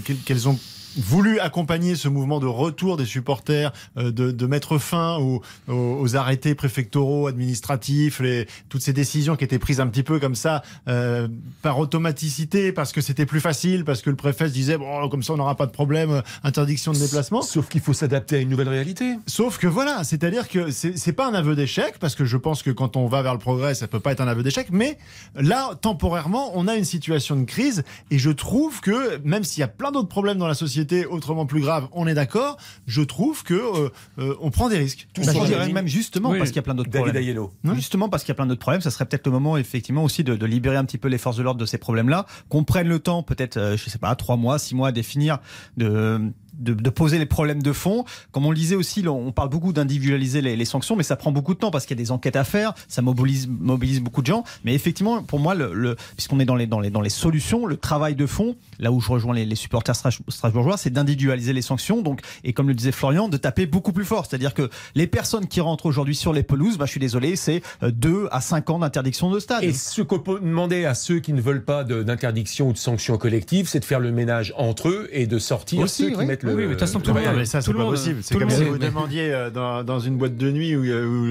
voulu accompagner ce mouvement de retour des supporters, de mettre fin aux arrêtés préfectoraux, administratifs, toutes ces décisions qui étaient prises un petit peu comme ça, par automaticité, parce que c'était plus facile, parce que le préfet se disait, bon, comme ça on n'aura pas de problème, interdiction de déplacement. Sauf qu'il faut s'adapter à une nouvelle réalité. Sauf que voilà, c'est-à-dire que c'est pas un aveu d'échec, parce que je pense que quand on va vers le progrès, ça peut pas être un aveu d'échec, mais là, temporairement, on a une situation de crise, et je trouve que, même s'il y a plein d'autres problèmes dans la société, société autrement plus grave, on est d'accord. Je trouve que on prend des risques. Je dirais même justement parce qu'il y a plein d'autres problèmes. Justement parce qu'il y a plein d'autres problèmes, ça serait peut-être le moment effectivement aussi de libérer un petit peu les forces de l'ordre de ces problèmes-là, qu'on prenne le temps, peut-être, je sais pas, 3 mois, 6 mois à définir de poser les problèmes de fond. Comme on le disait aussi, on parle beaucoup d'individualiser les sanctions, mais ça prend beaucoup de temps parce qu'il y a des enquêtes à faire, ça mobilise beaucoup de gens. Mais effectivement, pour moi, puisqu'on est dans les solutions, le travail de fond, là où je rejoins les supporters strasbourgeois, c'est d'individualiser les sanctions. Donc, et comme le disait Florian, de taper beaucoup plus fort. C'est-à-dire que les personnes qui rentrent aujourd'hui sur les pelouses, je suis désolé, c'est 2 à 5 ans d'interdiction de stade. Et ce qu'on peut demander à ceux qui ne veulent pas d'interdiction ou de sanctions collectives, c'est de faire le ménage entre eux et de sortir ceux qui mettent Oui, mais de toute façon, tout le monde. Mais ça, c'est pas possible. C'est comme si vous demandiez dans une boîte de nuit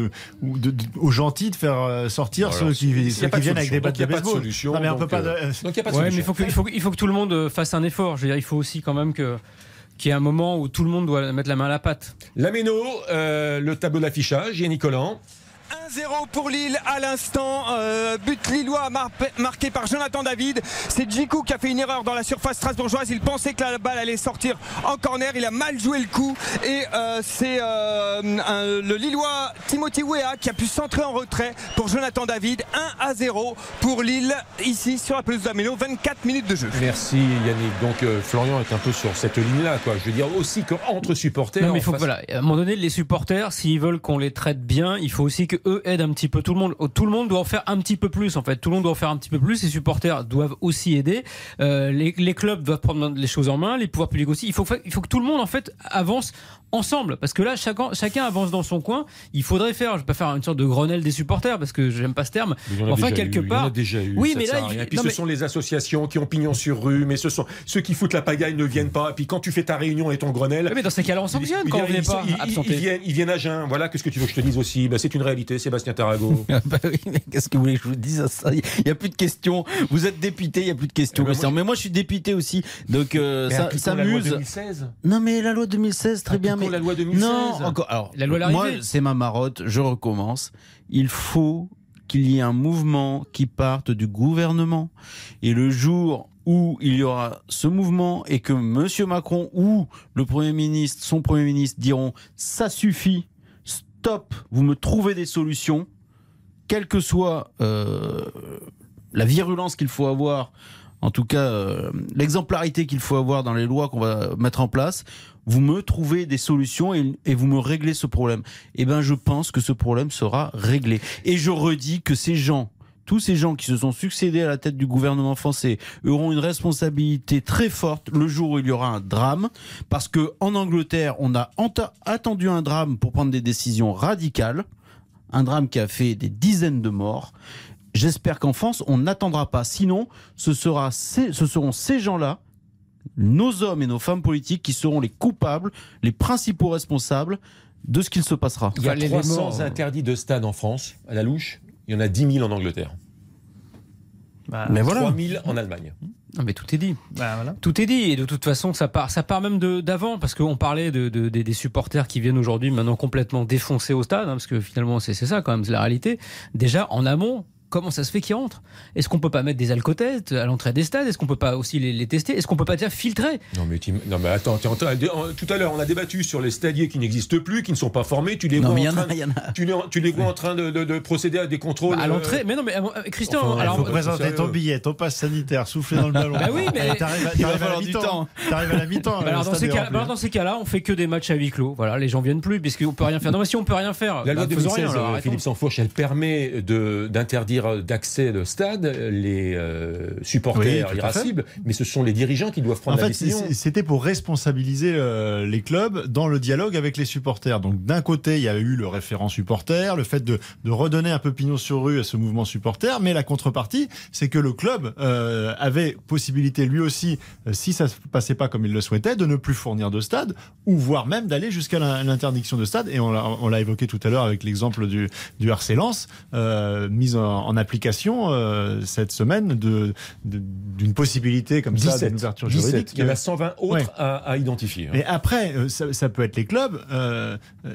aux gentils de faire sortir ceux qui viennent avec des battes de baseball. Non, mais on peut pas. Donc il n'y a pas de solution. Mais il faut que tout le monde fasse un effort. Je veux dire, il faut aussi quand même qu'il y ait un moment où tout le monde doit mettre la main à la pâte. La Méno, le tableau d'affichage, Yannick Collant. 1-0 pour Lille à l'instant, but lillois marqué par Jonathan David. C'est Djikou qui a fait une erreur dans la surface strasbourgeoise. Il pensait que la balle allait sortir en corner, il a mal joué le coup et c'est le lillois Timothy Weah qui a pu centrer en retrait pour Jonathan David. 1-0 pour Lille ici sur la pelouse d'Améno, 24 minutes de jeu. Merci Yannick. Donc Florian est un peu sur cette ligne-là, quoi. Je veux dire aussi qu'entre supporters. Non, mais il faut voilà, à un moment donné, les supporters, s'ils veulent qu'on les traite bien, il faut aussi que eux aident un petit peu tout le monde. Tout le monde doit en faire un petit peu plus, en fait. Tout le monde doit en faire un petit peu plus. Les supporters doivent aussi aider. Les clubs doivent prendre les choses en main. Les pouvoirs publics aussi. Il faut que tout le monde, en fait, avance ensemble. Parce que là, chacun avance dans son coin. Il faudrait faire, je vais pas faire une sorte de Grenelle des supporters, parce que j'aime pas ce terme. Enfin, quelque part. Il y en a déjà eu. Oui, mais là, et puis ce sont les associations qui ont pignon sur rue, mais ce sont ceux qui foutent la pagaille ne viennent pas. Et puis quand tu fais ta réunion et ton Grenelle. Mais dans ces cas-là, on sanctionne quand on n'est pas absenté. Ils viennent à jeun. Voilà, qu'est-ce que tu veux que je te dise aussi? C'est une réalité, Sébastien Tarago. Oui, mais qu'est-ce que vous voulez que je vous dise à ça? Il n'y a plus de questions. Vous êtes député, il n'y a plus de questions. Mais moi, je suis député aussi. Donc, ça la loi amuse. 2016. Non, mais la loi 2016, très bien. Mais la loi 2016. Non, encore. Alors, la loi moi, c'est ma marotte. Je recommence. Il faut qu'il y ait un mouvement qui parte du gouvernement. Et le jour où il y aura ce mouvement et que Monsieur Macron ou le Premier ministre, son Premier ministre diront ça suffit, stop, vous me trouvez des solutions, quelle que soit la virulence qu'il faut avoir, en tout cas l'exemplarité qu'il faut avoir dans les lois qu'on va mettre en place, vous me trouvez des solutions et vous me réglez ce problème. Eh bien, je pense que ce problème sera réglé. Et je redis que tous ces gens qui se sont succédés à la tête du gouvernement français auront une responsabilité très forte le jour où il y aura un drame, parce que en Angleterre, on a attendu un drame pour prendre des décisions radicales, un drame qui a fait des dizaines de morts. J'espère qu'en France, on n'attendra pas. Sinon, ce seront ces gens-là, nos hommes et nos femmes politiques, qui seront les coupables, les principaux responsables de ce qu'il se passera. Il y a 300 interdits de stade en France, à la louche. Il y en a 10 000 en Angleterre. Mais voilà. 3 000 en Allemagne. Non, mais tout est dit. Voilà. Tout est dit. Et de toute façon, ça part même d'avant, parce qu'on parlait des supporters qui viennent aujourd'hui maintenant complètement défoncés au stade, parce que finalement, c'est ça quand même, c'est la réalité. Déjà, en amont, comment ça se fait qu'ils rentrent? Est-ce qu'on peut pas mettre des alcotests à l'entrée des stades? Est-ce qu'on peut pas aussi les tester? Est-ce qu'on peut pas déjà filtrer? Non mais attends, tout à l'heure on a débattu sur les stadiers qui n'existent plus, qui ne sont pas formés. Tu les vois tu les vois en train de procéder à des contrôles à l'entrée. Mais non, mais Christian, enfin, alors faut présenter ton billet, ton passe sanitaire, souffler dans le ballon. Bah oui, mais t'arrives à la mi-temps. Alors dans ces cas-là, on fait que des matchs à huis clos. Voilà, les gens viennent plus puisqu'on peut rien faire. Non, mais si on peut rien faire, la loi 2016, Philippe Sansfourche, elle permet d'interdire d'accès au stade les supporters irascibles, mais ce sont les dirigeants qui doivent prendre la décision. C'était pour responsabiliser les clubs dans le dialogue avec les supporters. Donc d'un côté, il y a eu le référent supporter, le fait de redonner un peu pignon sur rue à ce mouvement supporter, mais la contrepartie, c'est que le club avait possibilité lui aussi, si ça ne se passait pas comme il le souhaitait, de ne plus fournir de stade, ou voire même d'aller jusqu'à l'interdiction de stade. Et on l'a évoqué tout à l'heure avec l'exemple du RC Lens, mise en application cette semaine d'une possibilité comme 17, ça d'une ouverture juridique. Il y en a 120 autres à identifier. Mais après, ça peut être les clubs.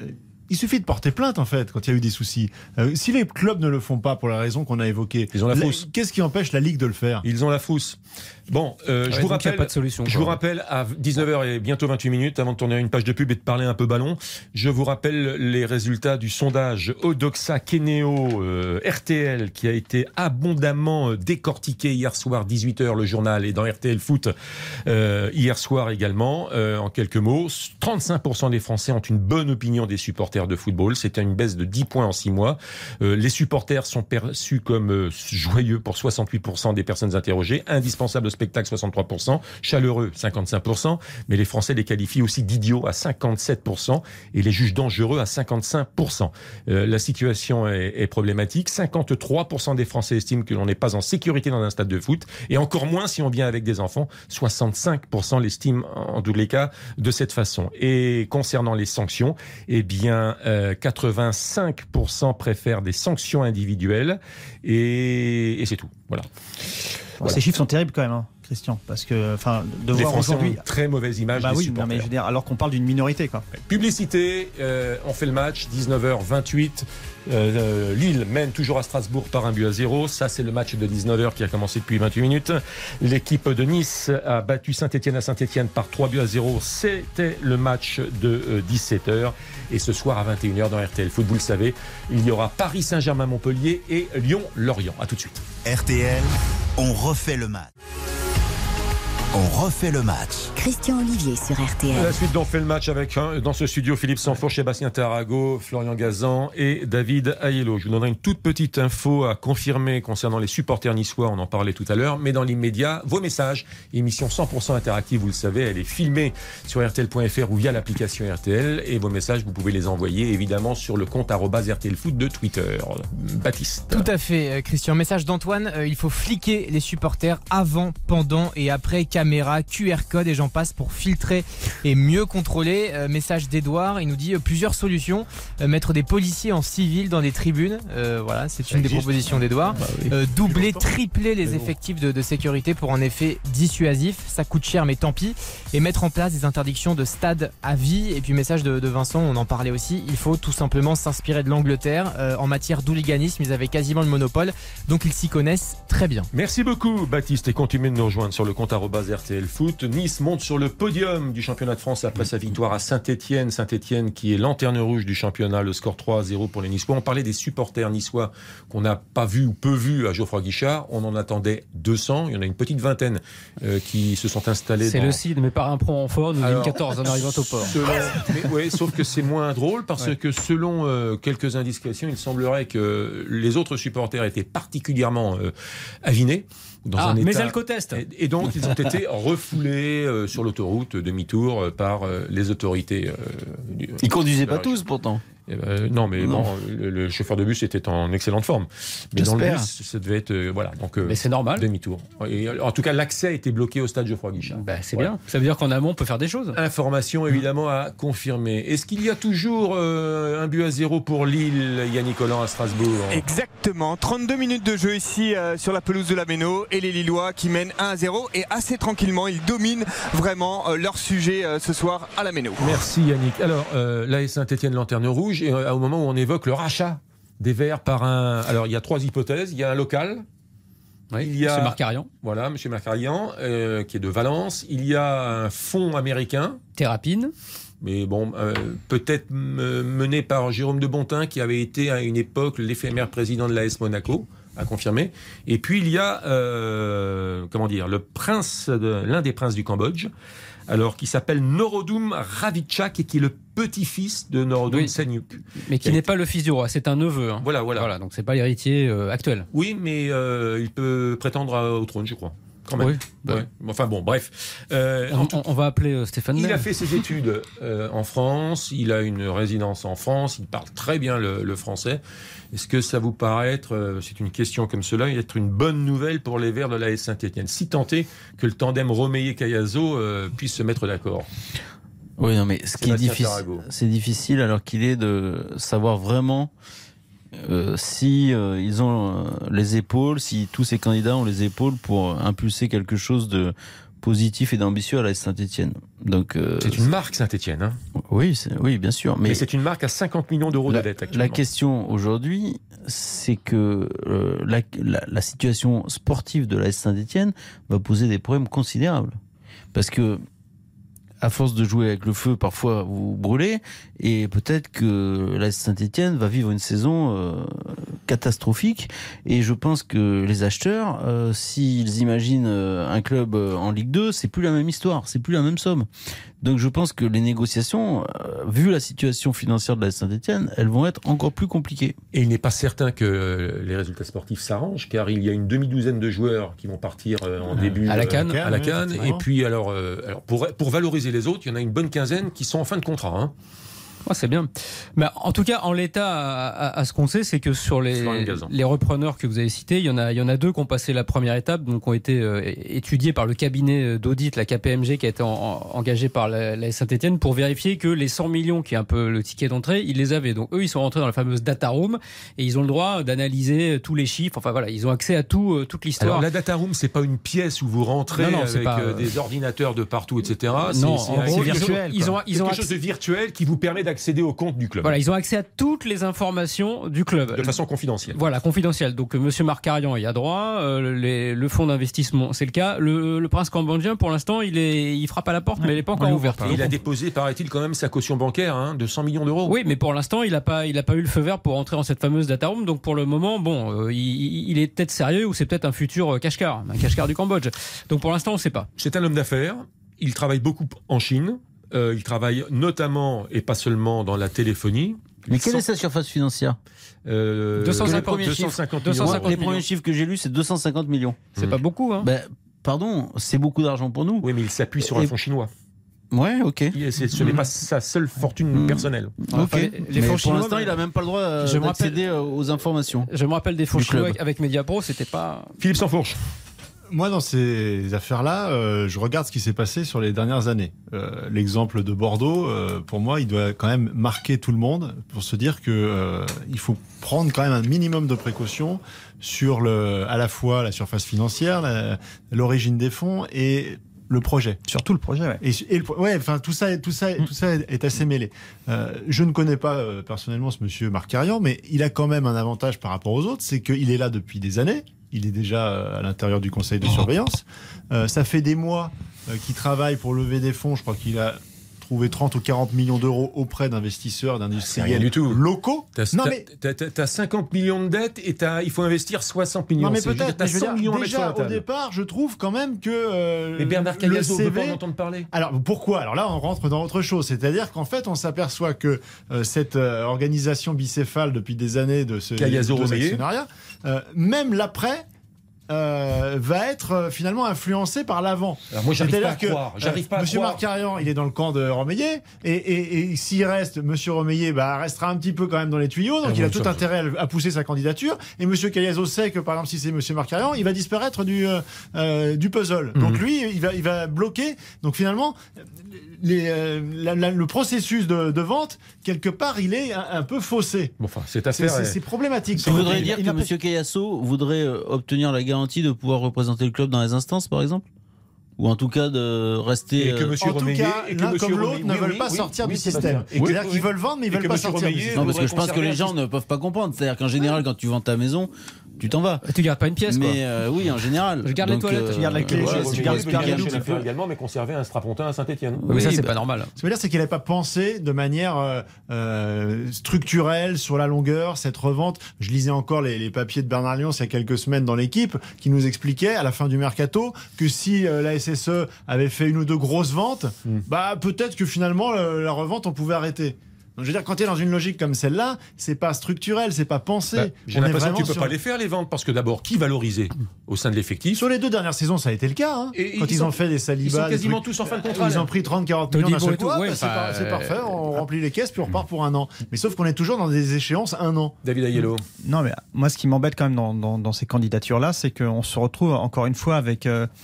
Il suffit de porter plainte en fait quand il y a eu des soucis. Si les clubs ne le font pas pour la raison qu'on a évoquée, ils ont la frousse. Qu'est-ce qui empêche la Ligue de le faire? Ils ont la frousse. Bon, je vous rappelle, pas de solution, je vous rappelle à 19h et bientôt 28 minutes, avant de tourner une page de pub et de parler un peu ballon, je vous rappelle les résultats du sondage Odoxa Keneo RTL qui a été abondamment décortiqué hier soir 18h le journal et dans RTL Foot hier soir également. En quelques mots, 35% des Français ont une bonne opinion des supporters de football. C'était une baisse de 10 points en 6 mois. Les supporters sont perçus comme joyeux pour 68% des personnes interrogées, indispensables au spectacle 63%, chaleureux 55%, mais les Français les qualifient aussi d'idiots à 57% et les jugent dangereux à 55%. La situation est problématique. 53% des Français estiment que l'on n'est pas en sécurité dans un stade de foot et encore moins si on vient avec des enfants. 65% l'estiment en tous les cas de cette façon. Et concernant les sanctions, eh bien 85% préfèrent des sanctions individuelles et c'est tout. Voilà. Ces chiffres sont terribles quand même, hein, Christian, parce que de les voir Français ont aujourd'hui une très mauvaise image des oui, supporters. mais je veux dire, alors qu'on parle d'une minorité, quoi. Publicité, on fait le match, 19h28. Lille mène toujours à Strasbourg par 1-0. Ça, c'est le match de 19h qui a commencé depuis 28 minutes. L'équipe de Nice a battu Saint-Etienne à Saint-Etienne par 3-0. C'était le match de 17h. Et ce soir à 21h dans RTL Foot, vous le savez, il y aura Paris Saint-Germain-Montpellier et Lyon-Lorient. À tout de suite. RTL, on refait le match. On refait le match. Christian Olivier sur RTL. La suite d'On fait le match avec dans ce studio Philippe Sanfourche, Sébastien Tarago, Florian Gazan et David Aiello. Je vous donnerai une toute petite info à confirmer concernant les supporters niçois, on en parlait tout à l'heure, mais dans l'immédiat, vos messages, émission 100% interactive, vous le savez, elle est filmée sur RTL.fr ou via l'application RTL et vos messages, vous pouvez les envoyer évidemment sur le compte @RTLFoot de Twitter. Baptiste. Tout à fait, Christian. Message d'Antoine, il faut fliquer les supporters avant, pendant et après caméra, QR code et j'en passe pour filtrer et mieux contrôler. Message d'Edouard, il nous dit plusieurs solutions. Mettre des policiers en civil dans des tribunes, voilà, c'est une des propositions d'Edouard. Doubler, tripler les effectifs de sécurité pour un effet dissuasif. Ça coûte cher, mais tant pis. Et mettre en place des interdictions de stade à vie. Et puis message de Vincent, on en parlait aussi. Il faut tout simplement s'inspirer de l'Angleterre. En matière d'hooliganisme, ils avaient quasiment le monopole, donc ils s'y connaissent très bien. Merci beaucoup Baptiste et continuez de nous rejoindre sur le compte RTL Foot. Nice monte sur le podium du championnat de France après sa victoire à Saint-Etienne. Saint-Etienne qui est lanterne rouge du championnat, le score 3-0 pour les Niçois. On parlait des supporters niçois qu'on n'a pas vu ou peu vu à Geoffroy Guichard. On en attendait 200. Il y en a une petite vingtaine qui se sont installés. C'est le CID, mais par un pro en fort, nous avons 14 en arrivant au port. Sauf que c'est moins drôle parce que selon quelques indiscrétions, il semblerait que les autres supporters étaient particulièrement avinés. Mais alcotest. Et donc ils ont été refoulés sur l'autoroute demi-tour par les autorités. Ils conduisaient pas tous pourtant. Non, mais bon, le chauffeur de bus était en excellente forme. Mais dans le bus, ça devait être mais c'est normal. Demi-tour. Et, en tout cas, l'accès a été bloqué au stade Geoffroy Guichard. C'est bien. Ça veut dire qu'en amont, on peut faire des choses. Information évidemment à confirmer. Est-ce qu'il y a toujours 1-0 pour Lille, Yannick Collant à Strasbourg? Exactement. 32 minutes de jeu ici sur la pelouse de la Méno et les Lillois qui mènent 1-0 et assez tranquillement, ils dominent vraiment leur sujet ce soir à la Méno. Merci Yannick. Alors, l'AS Saint-Etienne lanterne rouge. Et au moment où on évoque le rachat des Verts par un... Alors, il y a 3 hypothèses. Il y a un local. Oui, il y a... M. Marcarian. Voilà, M. Marcarian, qui est de Valence. Il y a un fonds américain. Thérapine. Mais bon, peut-être mené par Jérôme de Bontin, qui avait été à une époque l'éphémère président de l'AS Monaco, à confirmer. Et puis, il y a, l'un des princes du Cambodge, alors qui s'appelle Norodom Ravitchak et qui est le petit-fils de Norodom Sihanouk. Mais qui n'est pas le fils du roi, c'est un neveu. Hein. Voilà. Donc c'est pas l'héritier actuel. Oui, mais il peut prétendre au trône, je crois. Quand même. Oui. Enfin bon, bref. On va appeler Stéphane Ney. Il a fait ses études en France, il a une résidence en France, il parle très bien le français. Est-ce que ça vous paraît être, c'est une question comme cela, être une bonne nouvelle pour les Verts de l'AS Saint-Etienne, si tant est que le tandem Romeyer-Cayazo puisse se mettre d'accord? Oui, non, mais ce qui est difficile, c'est difficile alors qu'il est de savoir vraiment si ils ont les épaules, si tous ces candidats ont les épaules pour impulser quelque chose de positif et d'ambitieux à la Saint-Etienne. Donc c'est une marque Saint-Etienne, hein. Oui, bien sûr. Mais c'est une marque à 50 millions d'euros de dette actuellement. La question aujourd'hui, c'est que la situation sportive de l'AS Saint-Etienne va poser des problèmes considérables. Parce que, à force de jouer avec le feu, parfois vous brûlez, et peut-être que l'AS Saint-Etienne va vivre une saison catastrophique. Et je pense que les acheteurs, s'ils imaginent un club en Ligue 2, c'est plus la même histoire, c'est plus la même somme. Donc je pense que les négociations, vu la situation financière de l'AS Saint-Etienne, elles vont être encore plus compliquées. Et il n'est pas certain que les résultats sportifs s'arrangent, car il y a une demi-douzaine de joueurs qui vont partir en début à la CAN. Et puis alors pour valoriser les autres, il y en a une bonne quinzaine qui sont en fin de contrat. Hein. Oh, c'est bien. Mais en tout cas, en l'état, à ce qu'on sait, c'est que sur les repreneurs que vous avez cités, il y en a deux qui ont passé la première étape, donc qui ont été étudiés par le cabinet d'audit, la KPMG, qui a été engagé par la Saint-Etienne pour vérifier que les 100 millions, qui est un peu le ticket d'entrée, ils les avaient. Donc eux, ils sont rentrés dans la fameuse data room et ils ont le droit d'analyser tous les chiffres. Enfin voilà, ils ont accès à toute l'histoire. Alors la data room, c'est pas une pièce où vous rentrez avec des ordinateurs de partout, etc. Non, c'est virtuel. Ils ont quelque chose de virtuel qui vous permet d'accéder au compte du club. Voilà, ils ont accès à toutes les informations du club. De façon confidentielle. Voilà, confidentielle. Donc, monsieur Marc Carian y a droit, le fonds d'investissement, c'est le cas. Le prince cambodgien, pour l'instant, il frappe à la porte, mais il n'est pas encore ouvert. Il a déposé, paraît-il, quand même sa caution bancaire de 100 millions d'euros. Oui, mais pour l'instant, il n'a pas eu le feu vert pour entrer dans cette fameuse data room. Donc, pour le moment, il est peut-être sérieux ou c'est peut-être un futur cache-car, un cache-car du Cambodge. Donc, pour l'instant, on ne sait pas. C'est un homme d'affaires. Il travaille beaucoup en Chine. Il travaille notamment et pas seulement dans la téléphonie. Mais quelle est sa surface financière 250 millions. Les premiers chiffres que j'ai lus, c'est 250 millions. C'est pas beaucoup, hein. Pardon, c'est beaucoup d'argent pour nous. Oui, mais il s'appuie sur un fonds chinois. Ouais, ok. Ce n'est pas sa seule fortune personnelle. Ok. Les fonds chinois, pour l'instant, il n'a même pas le droit d'accéder aux informations. Je me rappelle des fonds chinois avec Mediapro, c'était pas... Philippe Sansfourche. Moi, dans ces affaires-là, je regarde ce qui s'est passé sur les dernières années. L'exemple de Bordeaux, pour moi, il doit quand même marquer tout le monde pour se dire que il faut prendre quand même un minimum de précautions sur à la fois la surface financière, l'origine des fonds et le projet. Surtout le projet, ouais. Tout ça est assez mêlé. Je ne connais pas personnellement ce monsieur Marc Carian, mais il a quand même un avantage par rapport aux autres, c'est qu'il est là depuis des années. Il est déjà à l'intérieur du conseil de surveillance. Ça fait des mois qu'il travaille pour lever des fonds. Je crois qu'il a trouvé 30 ou 40 millions d'euros auprès d'investisseurs, d'industriels locaux. T'as 50 millions de dettes et il faut investir 60 millions. Non, mais peut-être. T'as 100 millions déjà, au départ, je trouve quand même que mais Bernard Cayazo, le CV... on peut pas en entendre parler. Alors, pourquoi ? Alors là, on rentre dans autre chose. C'est-à-dire qu'en fait, on s'aperçoit que cette organisation bicéphale depuis des années de ce actionnariat, même l'après, va être finalement influencé par l'avant. Alors moi, j'arrive pas à croire. Monsieur Marc Carian, il est dans le camp de Romeillet, et s'il reste, Monsieur Romeillet restera un petit peu quand même dans les tuyaux, donc il a tout intérêt à pousser sa candidature. Et Monsieur Cayazo sait que, par exemple, si c'est Monsieur Marc Carian, il va disparaître du puzzle. Donc lui, il va bloquer. Donc finalement, le processus de vente, quelque part, il est un peu faussé. Enfin, c'est problématique. Ça voudrait dire que Monsieur Cayazo voudrait obtenir la garantie de pouvoir représenter le club dans les instances, par exemple ? Ou en tout cas de rester... Et que M. Romeillet, l'un comme l'autre, ne veulent pas sortir du système. C'est-à-dire qu'ils veulent vendre, mais ils ne veulent pas sortir du système. Non, parce que je pense que les gens ne peuvent pas comprendre. C'est-à-dire qu'en général, quand tu vends ta maison, tu t'en vas. Tu gardes pas une pièce, quoi. Mais oui, en général. Je garde les toilettes, je garde la clé, je garde le faire également, mais conserver un strapontin à Saint-Etienne. Oui, ça, c'est pas normal. Ce que je veux dire, c'est qu'il n'avait pas pensé de manière structurelle, sur la longueur, cette revente. Je lisais encore les papiers de Bernard Lyons il y a quelques semaines dans l'équipe, qui nous expliquait, à la fin du mercato, que si la SSE avait fait une ou deux grosses ventes, peut-être que finalement, la revente, on pouvait arrêter. Donc, je veux dire, quand tu es dans une logique comme celle-là, c'est pas structurel, c'est pas pensé. J'ai l'impression que tu peux pas les faire, les ventes, parce que d'abord, qui valorisait au sein de l'effectif ? Sur les 2 dernières saisons, ça a été le cas. Hein. Quand ils ont fait des Saliba, ils sont quasiment tous en fin de contrat. Ils ont pris 30-40 millions d'un seul coup. C'est parfait, on remplit les caisses, puis on repart pour un an. Mais sauf qu'on est toujours dans des échéances 1 an. David Aiello. Non, mais moi, ce qui m'embête quand même dans ces candidatures-là, c'est qu'on se retrouve encore une fois avec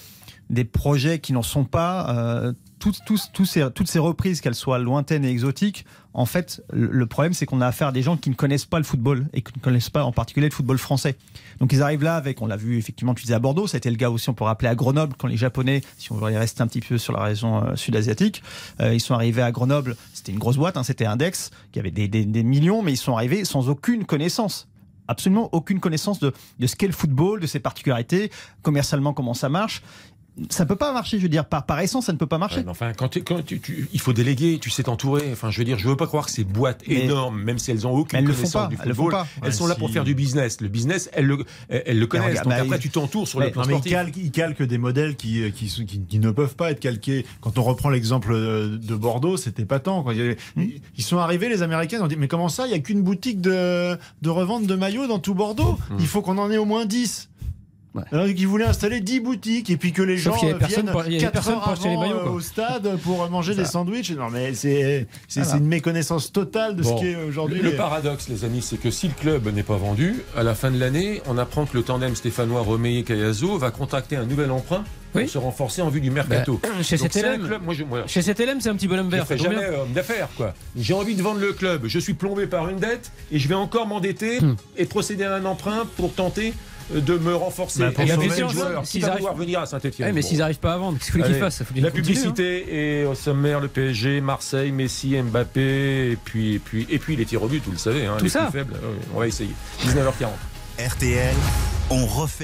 des projets qui n'en sont pas. Toutes ces reprises, qu'elles soient lointaines et exotiques, en fait, le problème, c'est qu'on a affaire à des gens qui ne connaissent pas le football et qui ne connaissent pas en particulier le football français. Donc ils arrivent là avec, on l'a vu effectivement, tu disais à Bordeaux, ça a été le cas aussi, on peut rappeler à Grenoble, quand les Japonais, si on veut rester un petit peu sur la région sud-asiatique, ils sont arrivés à Grenoble, c'était une grosse boîte, hein, c'était Index, qui avait des millions, mais ils sont arrivés sans aucune connaissance. Absolument aucune connaissance de ce qu'est le football, de ses particularités, commercialement comment ça marche. Ça peut pas marcher, je veux dire, par essence, ça ne peut pas marcher. Ouais, enfin, il faut déléguer, tu sais t'entourer. Enfin, je veux dire, je veux pas croire que ces boîtes énormes, même si elles ont aucune connaissance du football, elles sont là pour faire du business. Le business, elles le connaissent. Donc après, tu t'entours sur le plan sportif. Ils calquent des modèles qui ne peuvent pas être calqués. Quand on reprend l'exemple de Bordeaux, c'était épatant. Ils sont arrivés, les Américains, ils ont dit mais comment ça, il y a qu'une boutique de revente de maillots dans tout Bordeaux. Il faut qu'on en ait au moins 10. Ouais. Alors qu'ils voulaient installer 10 boutiques et puis que les gens viennent 4 heures avant au stade pour manger des sandwichs. Non mais c'est une méconnaissance totale de ce qu'est aujourd'hui. Le paradoxe, les amis, c'est que si le club n'est pas vendu, à la fin de l'année, on apprend que le tandem stéphanois Romeyer-Cayazo va contracter un nouvel emprunt pour se renforcer en vue du mercato. Chez CTLM, c'est un petit bonhomme vert. Je ne ferai jamais homme d'affaires, quoi. J'ai envie de vendre le club. Je suis plombé par une dette et je vais encore m'endetter et procéder à un emprunt pour tenter de me renforcer. Il y a des joueurs qui vont pouvoir venir à Saint-Etienne. Mais s'ils n'arrivent pas à vendre, qu'est-ce qu'il faut qu'ils fassent? La publicité est au sommaire, le PSG, Marseille, Messi, Mbappé, et puis les tirs au but, vous le savez, hein, tout les ça. plus faibles. On va essayer. 19h40. RTL, on refait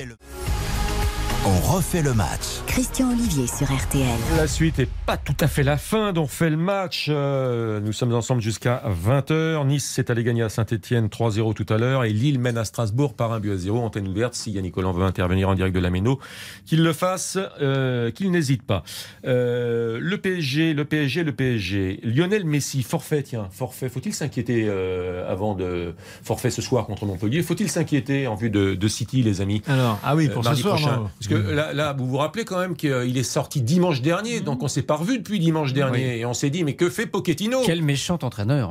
le match. Christian Olivier sur RTL. La suite n'est pas tout à fait la fin, donc on fait le match. Nous sommes ensemble jusqu'à 20h. Nice s'est allé gagner à Saint-Etienne 3-0 tout à l'heure et Lille mène à Strasbourg par 1-0. Antenne ouverte, si Yannick Collant veut intervenir en direct de la Méno, qu'il le fasse, qu'il n'hésite pas. Le PSG. Lionel Messi, forfait, forfait. Faut-il s'inquiéter avant de forfait ce soir contre Montpellier? Faut-il s'inquiéter en vue de City, les amis? Alors, pour ce soir, prochain, parce que là, vous vous rappelez quand même qu'il est sorti dimanche dernier, donc on s'est pas revu depuis dimanche dernier, et on s'est dit mais que fait Pochettino? Quel méchant entraîneur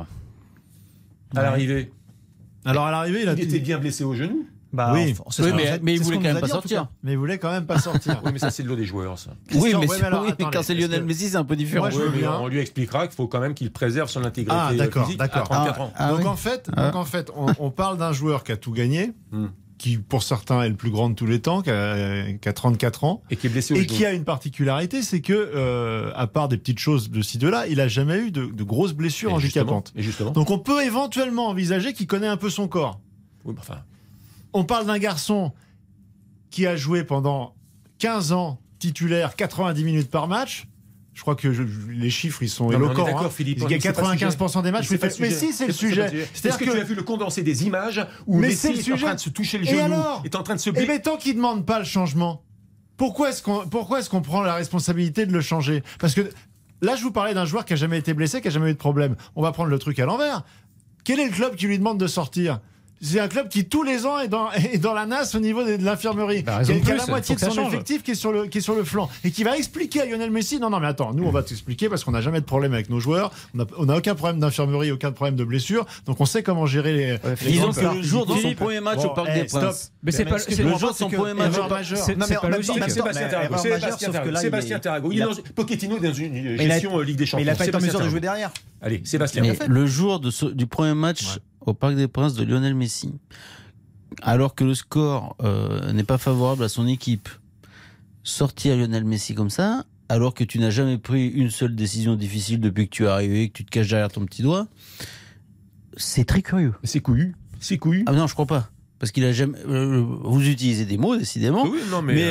à l'arrivée. Alors à l'arrivée, il était bien blessé au genou. Mais il voulait quand même pas sortir. Mais il voulait quand même pas sortir. Oui, mais ça c'est de l'eau des joueurs, ça. Oui, mais quand c'est Lionel Messi, c'est un peu différent. On lui expliquera qu'il faut quand même qu'il préserve son intégrité physique à 34 ans. Donc en fait, on parle d'un joueur qui a tout gagné. Qui pour certains est le plus grand de tous les temps, qui a 34 ans, et qui est blessé au genou. Qui a une particularité, c'est que, à part des petites choses de ci de là, il a jamais eu de grosses blessures handicapantes. Donc on peut éventuellement envisager qu'il connaît un peu son corps. Oui, enfin. On parle d'un garçon qui a joué pendant 15 ans titulaire 90 minutes par match. Je crois que les chiffres, ils sont éloquents. Philippe, il y a 95% des matchs. Mais si, c'est le sujet. Est-ce que tu as vu le condensé des images où Messi est en train de se toucher le genou, est en train de se blesser? Mais tant qu'il ne demande pas le changement, pourquoi est-ce qu'on prend la responsabilité de le changer? Parce que là, je vous parlais d'un joueur qui n'a jamais été blessé, qui n'a jamais eu de problème. On va prendre le truc à l'envers. Quel est le club qui lui demande de sortir? C'est un club qui tous les ans est dans la nasse au niveau de l'infirmerie, qui a la moitié de son effectif qui est sur le flanc et qui va expliquer à Lionel Messi non mais attends, nous on va t'expliquer parce qu'on n'a jamais de problème avec nos joueurs, on n'a aucun problème d'infirmerie, aucun problème de blessure, donc on sait comment gérer les disons que le jour de son premier match au Parc des Princes, mais c'est pas le jour de son premier match majeur, c'est pas logique. Sébastien Tarago, il est dans Pochettino dans une gestion Ligue des Champions, mais il n'a pas été en mesure de jouer derrière. Allez, Sébastien. Mais le jour du premier match au Parc des Princes de Lionel Messi, alors que le score n'est pas favorable à son équipe, sortir Lionel Messi comme ça, alors que tu n'as jamais pris une seule décision difficile depuis que tu es arrivé, que tu te caches derrière ton petit doigt, c'est très curieux. C'est couillu. Ah non, je crois pas. Parce qu'il a jamais. Vous utilisez des mots, décidément. Oui, non, mais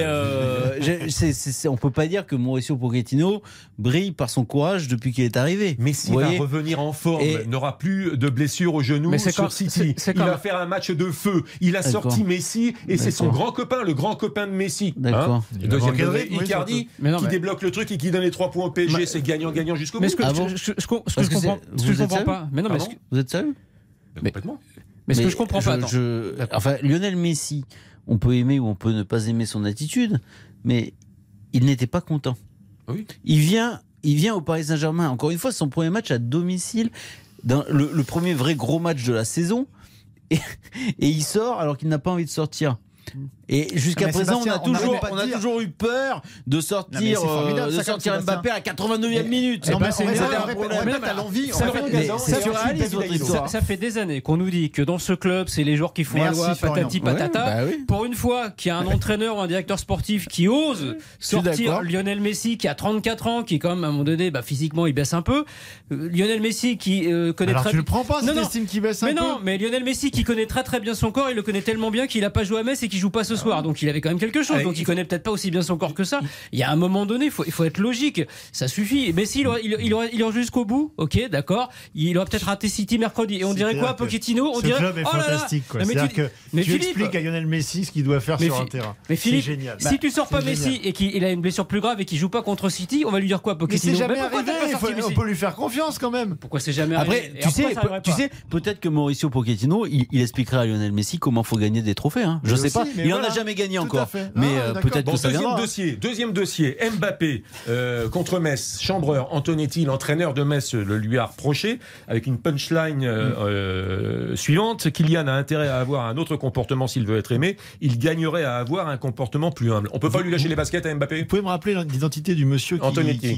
on peut pas dire que Mauricio Pochettino brille par son courage depuis qu'il est arrivé. Messi va revenir en forme, n'aura plus de blessures au genou sur City. Il va faire un match de feu. Il a sorti Messi et c'est son grand copain, le grand copain de Messi. D'accord. Le deuxième degré, Icardi, qui débloque le truc et qui donne les 3 points au PSG. C'est gagnant-gagnant jusqu'au bout. Mais ce que je comprends pas. Mais non, mais vous êtes sérieux? Complètement. Mais ce que je comprends pas, enfin, Lionel Messi, on peut aimer ou on peut ne pas aimer son attitude, mais il n'était pas content. Oui. Il vient au Paris Saint-Germain. Encore une fois, son premier match à domicile, dans le premier vrai gros match de la saison, et il sort alors qu'il n'a pas envie de sortir. Et jusqu'à présent, on a toujours eu peur de sortir Mbappé à 89e minute. Ça fait des années qu'on nous dit que dans ce club, c'est les joueurs qui font la loi, patati patata. Pour une fois qu'il y a un entraîneur ou un directeur sportif qui ose sortir Lionel Messi, qui a 34 ans, qui quand même à un moment donné, physiquement, il baisse un peu. Lionel Messi qui connaît Alors tu le prends pas, cette estime qui baisse un peu. Mais non, mais Lionel Messi qui connaît très très bien son corps, il le connaît tellement bien qu'il n'a pas joué à Metz et qu'il joue pas ce soir. Donc il avait quand même quelque chose. Donc il connaît peut-être pas aussi bien son corps que ça. Il y a un moment donné, il faut être logique. Ça suffit. Messi, il aurait jusqu'au bout. Ok, d'accord. Il aurait peut-être raté City mercredi. Et on dirait quoi, Pochettino? On dirait. Ce club est fantastique. C'est-à-dire que tu expliques à Lionel Messi ce qu'il doit faire sur un terrain. Mais Philippe, si tu sors pas Messi et qu'il a une blessure plus grave et qu'il joue pas contre City, on va lui dire quoi, Pochettino? Mais c'est jamais arrivé. On peut lui faire confiance quand même. Pourquoi c'est jamais arrivé? Après, tu sais, peut-être que Mauricio Pochettino, il expliquera à Lionel Messi comment faut gagner des trophées. Je sais pas. Il en a jamais gagné encore. Mais peut-être que ça viendra. Deuxième dossier. Mbappé contre Metz. Chambreur, Antonetti, l'entraîneur de Metz, le lui a reproché avec une punchline suivante. Kylian a intérêt à avoir un autre comportement s'il veut être aimé. Il gagnerait à avoir un comportement plus humble. On peut pas lui lâcher les baskets à Mbappé. Vous pouvez me rappeler l'identité du monsieur Antonetti.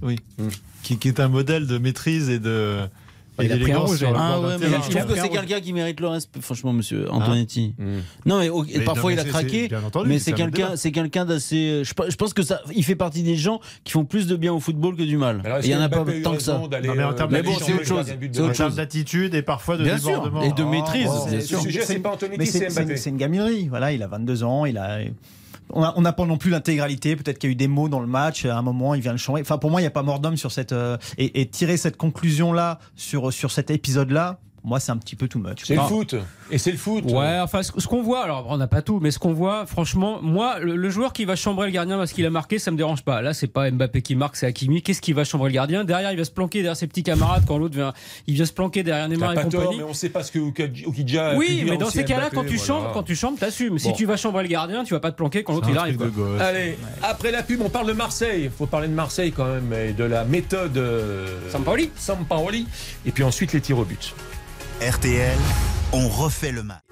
Qui est un modèle de maîtrise et de. Il a pris un rouge. Je trouve que c'est quelqu'un qui mérite le respect, franchement, monsieur Antonetti. Non, mais parfois il a craqué, mais c'est quelqu'un d'assez. Je pense que il fait partie des gens qui font plus de bien au football que du mal. Il y en a pas tant que ça. Mais bon, c'est autre chose. C'est autre chose d'attitude et parfois de débordement. Et de maîtrise. Le sujet, c'est pas Antonetti, c'est Mbappé. C'est une gaminerie. Voilà, il a 22 ans, on n'a pas non plus l'intégralité. Peut-être qu'il y a eu des mots dans le match. À un moment, il vient le changer. Enfin, pour moi, il n'y a pas mort d'homme sur cette et tirer cette conclusion-là sur cet épisode-là. Moi, c'est un petit peu too much. C'est le foot. Et c'est le foot. Ouais, enfin, ce qu'on voit, alors on n'a pas tout, mais ce qu'on voit, franchement, moi, le joueur qui va chambrer le gardien parce qu'il a marqué, ça me dérange pas. Là, c'est pas Mbappé qui marque, c'est Hakimi. Qu'est-ce qui va chambrer le gardien? Derrière, il va se planquer derrière ses petits camarades quand l'autre vient se planquer derrière Neymar et compagnie. Mais on sait pas ce que Oukidja. Oui, mais dans ces cas-là, quand tu chambres, t'assumes. Si tu vas chambrer le gardien, tu vas pas te planquer quand l'autre il arrive. Allez, après la pub, on parle de Marseille. Il faut parler de Marseille quand même et de la méthode Sampaoli. Et puis ensuite les tirs au but. RTL, on refait le match.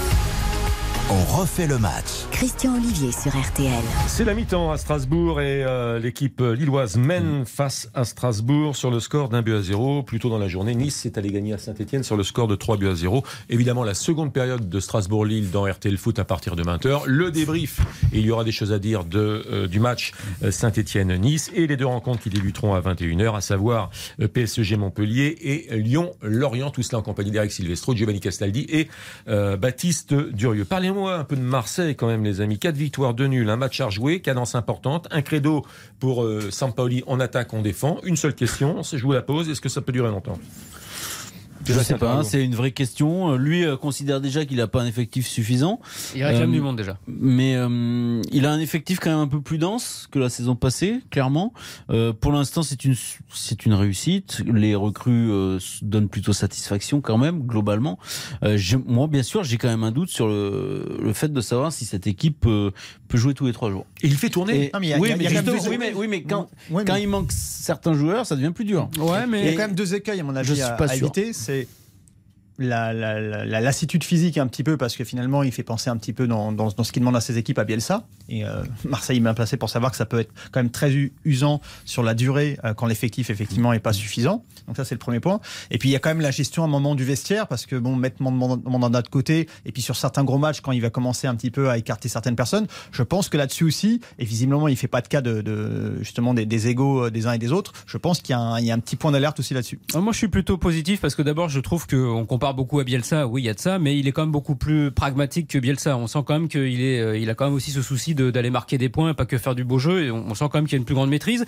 On refait le match. Christian Olivier sur RTL. C'est la mi-temps à Strasbourg et l'équipe lilloise mène face à Strasbourg sur le score d'1-0. Plus tôt dans la journée, Nice est allé gagner à Saint-Etienne sur le score de 3-0. Évidemment, la seconde période de Strasbourg-Lille dans RTL Foot à partir de 20h. Le débrief, et il y aura des choses à dire du match Saint-Etienne-Nice et les deux rencontres qui débuteront à 21h, à savoir PSG-Montpellier et Lyon-Lorient. Tout cela en compagnie d'Eric Silvestro, Giovanni Castaldi et Baptiste Durieux. Parlez-moi un peu de Marseille quand même, les amis. 4 victoires, 2 nuls, un match à rejouer, cadence importante, un credo pour Sampaoli, on attaque, on défend. Une seule question, c'est jouer la pause, est-ce que ça peut durer longtemps? Je ne sais pas, c'est une vraie question. Lui considère déjà qu'il n'a pas un effectif suffisant. Il réclame du monde déjà. Mais il a un effectif quand même un peu plus dense que la saison passée, clairement. Pour l'instant, c'est une réussite. Les recrues donnent plutôt satisfaction quand même, globalement. Moi, bien sûr, j'ai quand même un doute sur le fait de savoir si cette équipe peut jouer tous les 3 jours. Et il fait tourner. Mais quand il manque certains joueurs, ça devient plus dur. Ouais, mais il y a quand même 2 écueils à mon avis à éviter. C'est la lassitude physique un petit peu, parce que finalement il fait penser un petit peu dans ce qu'il demande à ses équipes à Bielsa, et Marseille est bien placé pour savoir que ça peut être quand même très usant sur la durée quand l'effectif effectivement est pas suffisant. Donc ça c'est le premier point. Et puis il y a quand même la gestion à un moment du vestiaire, parce que mettre Mandanda de côté, et puis sur certains gros matchs quand il va commencer un petit peu à écarter certaines personnes, je pense que là-dessus aussi, et visiblement il fait pas de cas justement des égos des uns et des autres, je pense qu'il y a un petit point d'alerte aussi là-dessus. Moi je suis plutôt positif, parce que d'abord je trouve qu'on compare beaucoup à Bielsa, oui il y a de ça, mais il est quand même beaucoup plus pragmatique que Bielsa. On sent quand même qu'il a quand même aussi ce souci d'aller marquer des points et pas que faire du beau jeu, et on sent quand même qu'il y a une plus grande maîtrise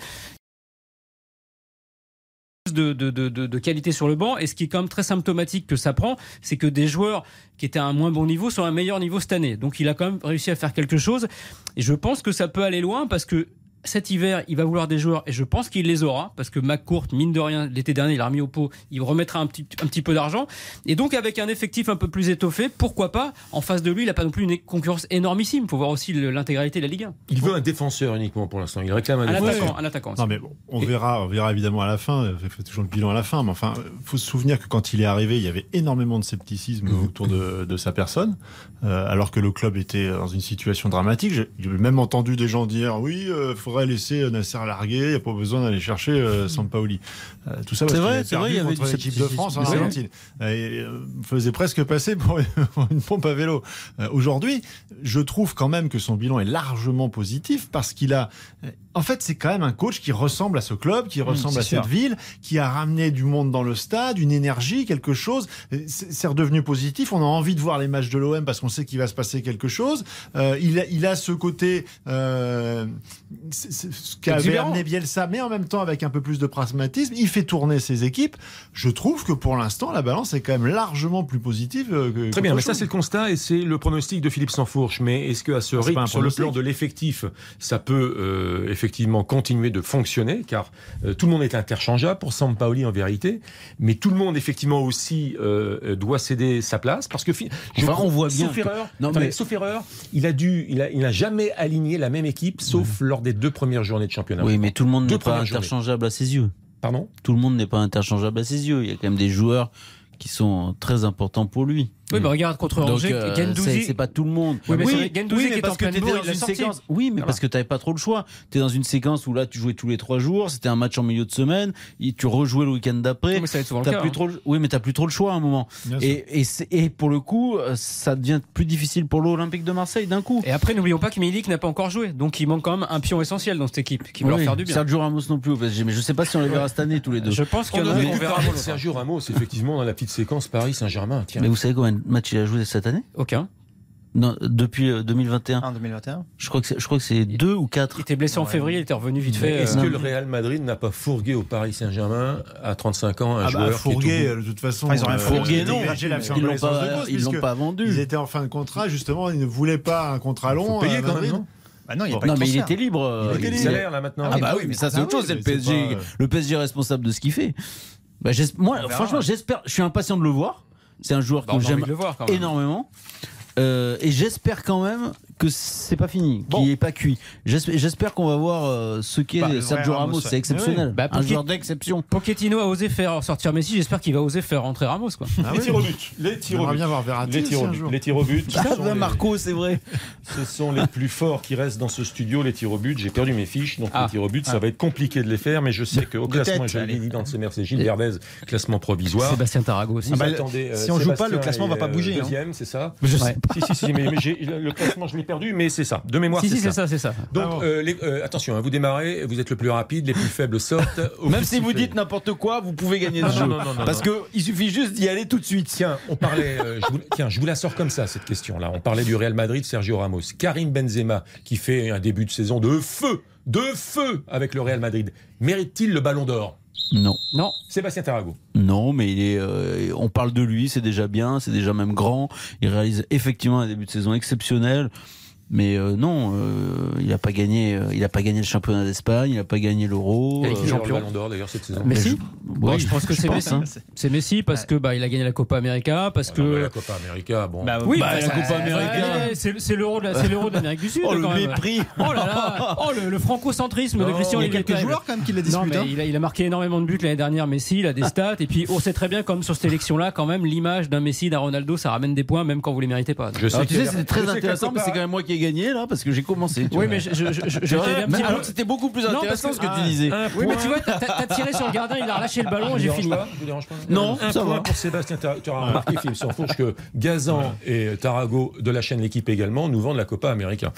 de qualité sur le banc. Et ce qui est quand même très symptomatique que ça prend, c'est que des joueurs qui étaient à un moins bon niveau sont à un meilleur niveau cette année. Donc il a quand même réussi à faire quelque chose, et je pense que ça peut aller loin, parce que cet hiver, il va vouloir des joueurs et je pense qu'il les aura parce que McCourt, mine de rien, l'été dernier, il a remis au pot, il remettra un petit peu d'argent. Et donc, avec un effectif un peu plus étoffé, pourquoi pas, en face de lui, il n'a pas non plus une concurrence énormissime. Il faut voir aussi l'intégralité de la Ligue 1. Il veut un défenseur uniquement pour l'instant. Il réclame un attaquant. Non, mais bon, on verra évidemment à la fin. On fait toujours le bilan à la fin. Mais enfin, il faut se souvenir que quand il est arrivé, il y avait énormément de scepticisme autour de sa personne, alors que le club était dans une situation dramatique. J'ai même entendu des gens dire oui, faudrait laisser Nasser larguer, il n'y a pas besoin d'aller chercher Sampaoli. Tout ça parce c'est vrai, il y avait contre l'équipe de France en Argentine. Faisait presque passer pour une pompe à vélo. Aujourd'hui, je trouve quand même que son bilan est largement positif parce qu'il a... En fait, c'est quand même un coach qui ressemble à ce club, qui ressemble à cette ville, qui a ramené du monde dans le stade, une énergie, quelque chose. C'est redevenu positif. On a envie de voir les matchs de l'OM parce qu'on sait qu'il va se passer quelque chose. Il a ce côté ce qu'avait amené Bielsa, mais en même temps avec un peu plus de pragmatisme. Il fait tourner ses équipes. Je trouve que pour l'instant, la balance est quand même largement plus positive que Très bien, mais ça c'est le constat et c'est le pronostic de Philippe Sansfourche. Mais est-ce qu'à ce rythme, sur le plan de l'effectif, ça peut effectivement continuer de fonctionner, car tout le monde est interchangeable pour Sampaoli en vérité, mais tout le monde effectivement aussi doit céder sa place, parce que on voit bien. Sauf erreur, il n'a jamais aligné la même équipe, sauf lors des 2 premières journées de championnat. Oui, mais tout le monde n'est pas interchangeable à ses yeux. Pardon ? Tout le monde n'est pas interchangeable à ses yeux. Il y a quand même des joueurs qui sont très importants pour lui. Oui, mais regarde contre Angers, Guendouzi. C'est pas tout le monde. Oui, mais Guendouzi qui est en pleine bourre, dans une séquence. Oui, mais parce que t'avais pas trop le choix. T'es dans une séquence où là, tu jouais tous les 3 jours. C'était un match en milieu de semaine. Tu rejouais le week-end d'après. Oui, mais ça va être souvent le cas. Oui, mais t'as plus trop le choix à un moment. Et pour le coup, ça devient plus difficile pour l'Olympique de Marseille d'un coup. Et après, n'oublions pas que Milik n'a pas encore joué. Donc, il manque quand même un pion essentiel dans cette équipe qui va leur faire du bien. Sergio Ramos non plus au PSG. Mais je sais pas si on les verra cette année tous les deux. Je pense qu'on verra Sergio Ramos, effectivement, dans la petite séquence Paris Saint-Germain. Mais vous savez combien de matchs il a joué cette année ? Aucun. Non, depuis 2021. En 2021. Je crois que c'est 2 ou 4. Il était blessé en février, il était revenu vite fait. Est-ce que le Real Madrid n'a pas fourgué au Paris Saint-Germain à 35 ans un joueur fourgué, de toute façon. Ils ont rien fourgué, non. Ils l'ont pas vendu. Ils étaient en fin de contrat, justement, ils ne voulaient pas un contrat long. Payer quand même, non ? Bah non, mais il était libre. Il a le salaire là maintenant. Ah bah oui, mais ça c'est autre chose. C'est le PSG. Le PSG est responsable de ce qu'il fait. Bah, moi, franchement, j'espère. Je suis impatient de le voir. C'est un joueur que j'aime énormément. Et j'espère quand même que c'est pas fini, qu'il n'est pas cuit. J'espère qu'on va voir ce qu'est Sergio Ramos. C'est exceptionnel. Un joueur d'exception. Pochettino a osé faire sortir Messi. J'espère qu'il va oser faire rentrer Ramos. Quoi. Les tirs au but. Les tirs au but. Marco, c'est vrai. Ce sont les plus forts qui restent dans ce studio. Les tirs au but. J'ai perdu mes fiches. Donc les tirs au but, ça va être compliqué de les faire. Mais je sais qu'au classement, je l'ai dit dans le CMRC, Gilles Verdez, classement provisoire. Sébastien Tarago aussi. Si on joue pas, le classement va pas bouger. Deuxième, c'est ça. Si, mais le classement, je l'ai perdu, mais c'est ça. De mémoire, c'est ça. Donc, attention, vous démarrez, vous êtes le plus rapide, les plus faibles sortent. Même si vous dites n'importe quoi, vous pouvez gagner ce jeu. Parce qu'il suffit juste d'y aller tout de suite. Tiens, on parlait. Je vous la sors comme ça, cette question-là. On parlait du Real Madrid, Sergio Ramos. Karim Benzema, qui fait un début de saison de feu avec le Real Madrid. Mérite-t-il le ballon d'or ? Non. Sébastien Tarago. Non, mais on parle de lui, c'est déjà bien, c'est déjà même grand. Il réalise effectivement un début de saison exceptionnel. Mais non, il n'a pas gagné le championnat d'Espagne, il n'a pas gagné l'Euro. Il est champion. Le Ballon d'Or d'ailleurs cette saison. Messi. Je pense que c'est Messi. C'est Messi parce que il a gagné la Copa América, parce que la Copa América, bon. la Copa América, c'est l'Euro d'Amérique du Sud. Oh le mépris. Oh là là. Oh le francocentrisme de Christian. Il y a quelques joueurs quand même qui l'a disputé. Non, mais il a marqué énormément de buts l'année dernière. Messi, il a des stats et puis on sait très bien comme sur cette élection-là, quand même l'image d'un Messi, d'un Ronaldo, ça ramène des points même quand vous les méritez pas. Tu sais, c'est très intéressant, mais c'est quand même moi qui ai gagné là parce que j'ai commencé. Oui, mais alors c'était beaucoup plus intéressant ce que tu disais. Oui, mais tu vois, t'as tiré sur le gardien, il a relâché le ballon et j'ai fini. Vous dérange pas ? Non, ça va. Pour Sébastien, tu auras remarqué, Philippe Sansfourche, que Gazan et Tarago de la chaîne L'équipe également nous vendent la Copa América.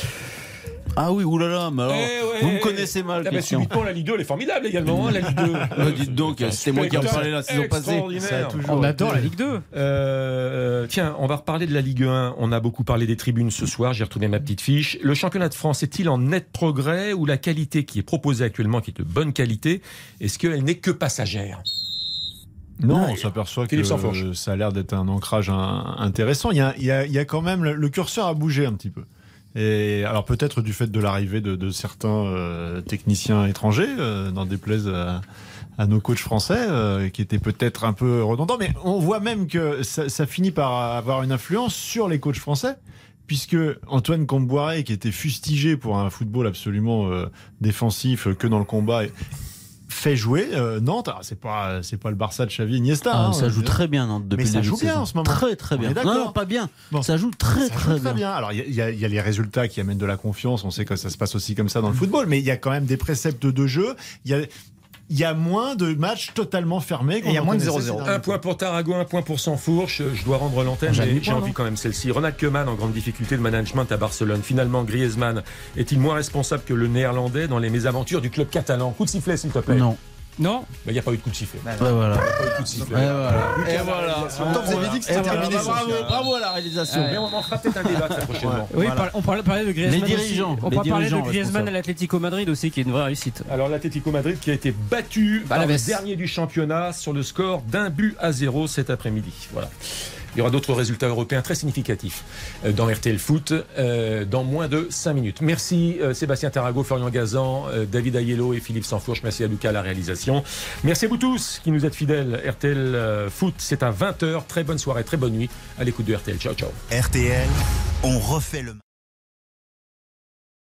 Ah oui, oulala, mais alors, vous me connaissez mal, Christian. Subitement, la Ligue 2, elle est formidable également, la Ligue 2. Dites donc, c'était moi qui en parlais la saison passée. On adore la Ligue 2. Tiens, on va reparler de la Ligue 1. On a beaucoup parlé des tribunes ce soir, j'ai retrouvé ma petite fiche. Le championnat de France est-il en net progrès ou la qualité qui est proposée actuellement, qui est de bonne qualité, est-ce qu'elle n'est que passagère ? Non, on s'aperçoit que ça a l'air d'être un ancrage intéressant. Il y a quand même, le curseur a bougé un petit peu. Et alors peut-être du fait de l'arrivée de certains techniciens étrangers, n'en déplaise à nos coachs français, qui étaient peut-être un peu redondants, mais on voit même que ça finit par avoir une influence sur les coachs français, puisque Antoine Kombouaré, qui était fustigé pour un football absolument défensif, que dans le combat, fait jouer Nantes. Alors, c'est pas le Barça de Xavi Iniesta. Ça joue très bien Nantes depuis le début. Mais ça joue bien en ce moment. Très très bien. Non, pas bien. Bon. Ça joue très bien. Alors il y a les résultats qui amènent de la confiance. On sait que ça se passe aussi comme ça dans le football, mais il y a quand même des préceptes de jeu. Il y a moins de matchs totalement fermés. Il y a moins de 0-0. Un point pour Tarago, un point pour Sansfourche. Je dois rendre l'antenne, mais j'ai envie quand même celle-ci. Ronald Koeman en grande difficulté de management à Barcelone. Finalement, Griezmann est-il moins responsable que le Néerlandais dans les mésaventures du club catalan? Coup de sifflet, s'il te plaît. Non. Il n'y a pas eu de coup de sifflet. Voilà. Il n'y a pas eu de coup de sifflet. Et voilà. Pourtant, vous avez dit que c'était terminé. Bravo à la réalisation. Mais on en fera peut-être un débat très prochainement. Oui, on parlait de Griezmann. Les dirigeants. On peut parler de Griezmann à l'Atlético Madrid aussi, qui est une vraie réussite. Alors l'Atlético Madrid qui a été battu par le dernier du championnat sur le score d'1-0 cet après-midi. Voilà. Il y aura d'autres résultats européens très significatifs dans RTL Foot dans moins de 5 minutes. Merci Sébastien Tarago, Florian Gazan, David Aiello et Philippe Sansfourche. Merci à Lucas à la réalisation. Merci à vous tous qui nous êtes fidèles. RTL Foot, c'est à 20h. Très bonne soirée, très bonne nuit à l'écoute de RTL. Ciao, ciao. RTL, on refait le match.